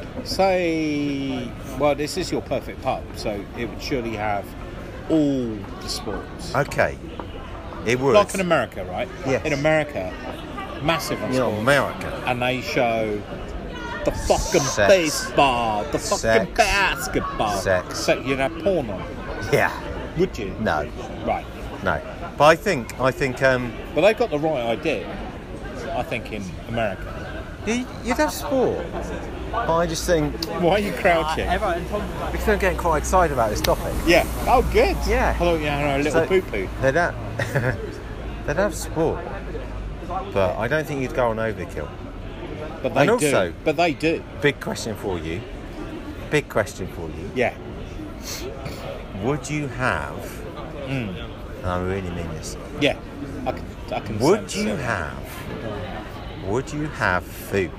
Say, well, this is your perfect pub, so it would surely have all the sports. Okay. It would. Like in America, right? Yes. In America, massive on You know, sports. America. And they show the fucking Sex. baseball, the fucking Sex. basketball. Sex. So you'd have porn on, Yeah. would you? No. Right. No. But I think, I think, um, But they've got the right idea, I think, in America. you- you'd have sport. But I just think Why are you crouching? because I'm getting quite excited about this topic. Yeah. Oh, good. Yeah. I thought you had a little So- poo poo. They'd have, they'd have sport, but I don't think you'd go on overkill. But they And also- do. But they do. Big question for you. Big question for you. Yeah. Would you have? Mm. And I really mean this. Yeah. I can. I can Would sense you it. have? Would you have food?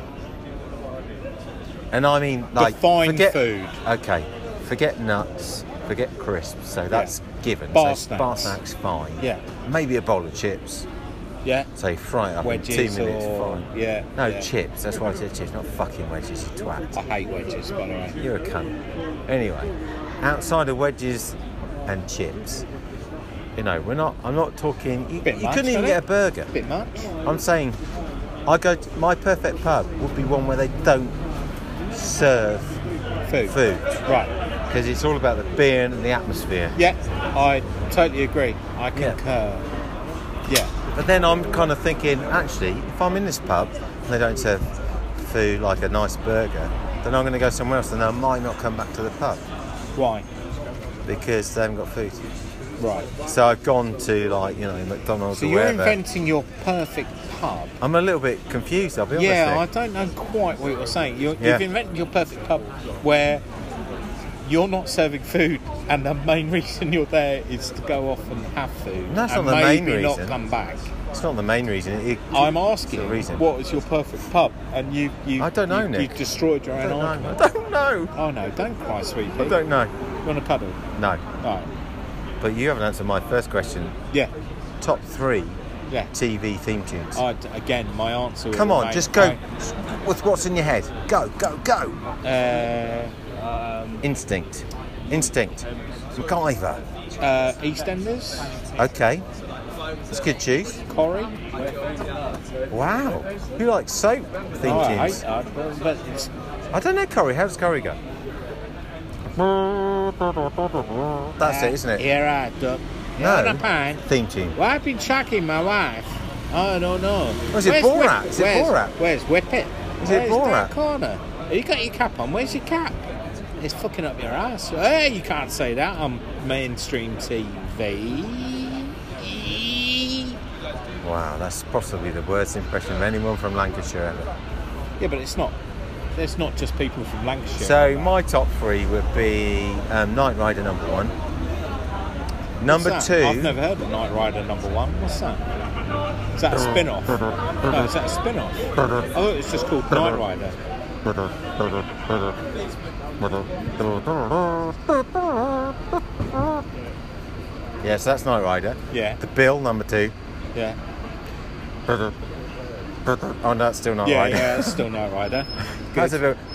And I mean, like, Define forget, food. Okay, forget nuts, forget crisps. So that's given. Bar so bar snacks. snacks, fine. Yeah. Maybe a bowl of chips. Yeah. Say fry it up Wedges in two minutes. or- Fine. yeah, No yeah. chips. That's why I said chips, not fucking wedges. You twat. I hate wedges, by the way. You're a cunt. Anyway, outside of wedges and chips, you know, we're not. I'm not talking. You, Bit you much, couldn't even isn't get it? a burger. Bit much. I'm saying, I go. To, my perfect pub would be one where they don't serve Food. food Right. because it's all about the beer and the atmosphere. Yeah. I totally agree. I Yeah. concur. Yeah. But then I'm kind of thinking, actually, if I'm in this pub and they don't serve food like a nice burger, then I'm going to go somewhere else and I might not come back to the pub Why? because they haven't got food. Right. So I've gone to like, you know, McDonald's So or you're wherever. inventing your perfect pub. I'm a little bit confused, I'll be honest. Yeah, I Nick. don't know quite what you're saying. You're, Yeah. You've invented your perfect pub where you're not serving food, and the main reason you're there is to go off and have food. That's and not the main maybe reason. not come back. It's not the main reason. It, I'm it's asking, the reason. what is your perfect pub? And you, you, I don't know, you, Nick. You've destroyed your I own don't know. argument. I don't know. Oh no! Don't cry, sweet pea. I don't know. You want to cuddle? No. Right. But you haven't answered my first question. Yeah. Top three Yeah. T V theme tunes. I, again, my answer. Come will on, remain- just go. I- With what's in your head? Go, go, go. Uh, Instinct. Instinct. MacGyver. uh, EastEnders, Okay. That's good choose. Corrie. Wow. You like soap theme Oh, I tunes? hate that, but- but it's, I don't know, Corrie. How does Corrie go? That's it, isn't it? Here I duck. No. In a pint. Theme tune. Well, I've been tracking my wife. I don't know. Was it Where's Borat? Whip- Is it where's, Borat? Where's Whippet? Is it Where's Borat? that corner? You got your cap on. Where's your cap? It's fucking up your ass. Hey, you can't say that on mainstream T V. Wow, that's possibly the worst impression of anyone from Lancashire ever. Yeah, but it's not. There's not just people from Lancashire. So my top three would be um, Knight Rider number one. Number What's that? two. I've never heard of Knight Rider number one. What's that? Is that a spin-off? No, is that a spin-off? I thought it's just called Knight Rider. Yeah, so that's Knight Rider. Yeah, The Bill number two. yeah. Oh no, that's still Knight Yeah, Rider. yeah, it's still Knight Rider. That's a bit.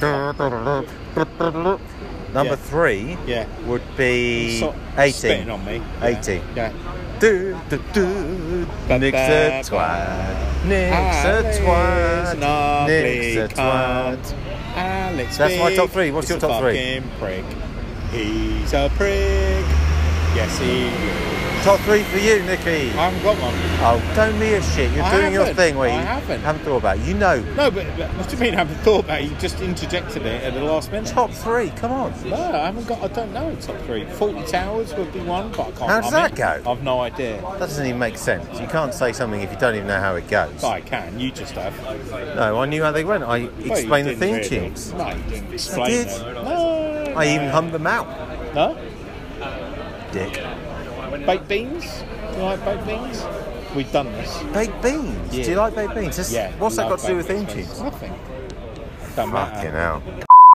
Number Yeah. three Yeah. would be Stop eighteen. spitting on me. Yeah. eighteen. Yeah. Do, do, do. Nick's a twat. Nick's a Alex, twat. lovely Nick's a twat. cunt. Alex That's my Big top three. What's is your a top three? fucking prick. He's a prick. Yes, he is. Top three for you, Nicky. I haven't got one. Oh, don't be a shit. You're I doing your haven't. thing where I you haven't. haven't thought about it. You know. No, but, but what do you mean I haven't thought about it? You just interjected it at the last minute. Top three, come on. No, I haven't got. I don't know. Top three. Forty Towers would be one, but I can't. How does I that mean, go? I've no idea. That doesn't even make sense. You can't say something if you don't even know how it goes. I can. You just have. No, I knew how they went. I Well, you explained the didn't theme really. tunes. No, you didn't explain did. them. No. I no. even hummed them out. No. Dick. Baked beans. Do you like baked beans? We've done this. Baked beans. Yeah. Do you like baked beans? That's- Yeah. What's that love got to do with baked theme beans. tunes? Nothing. Don't matter. Fucking hell.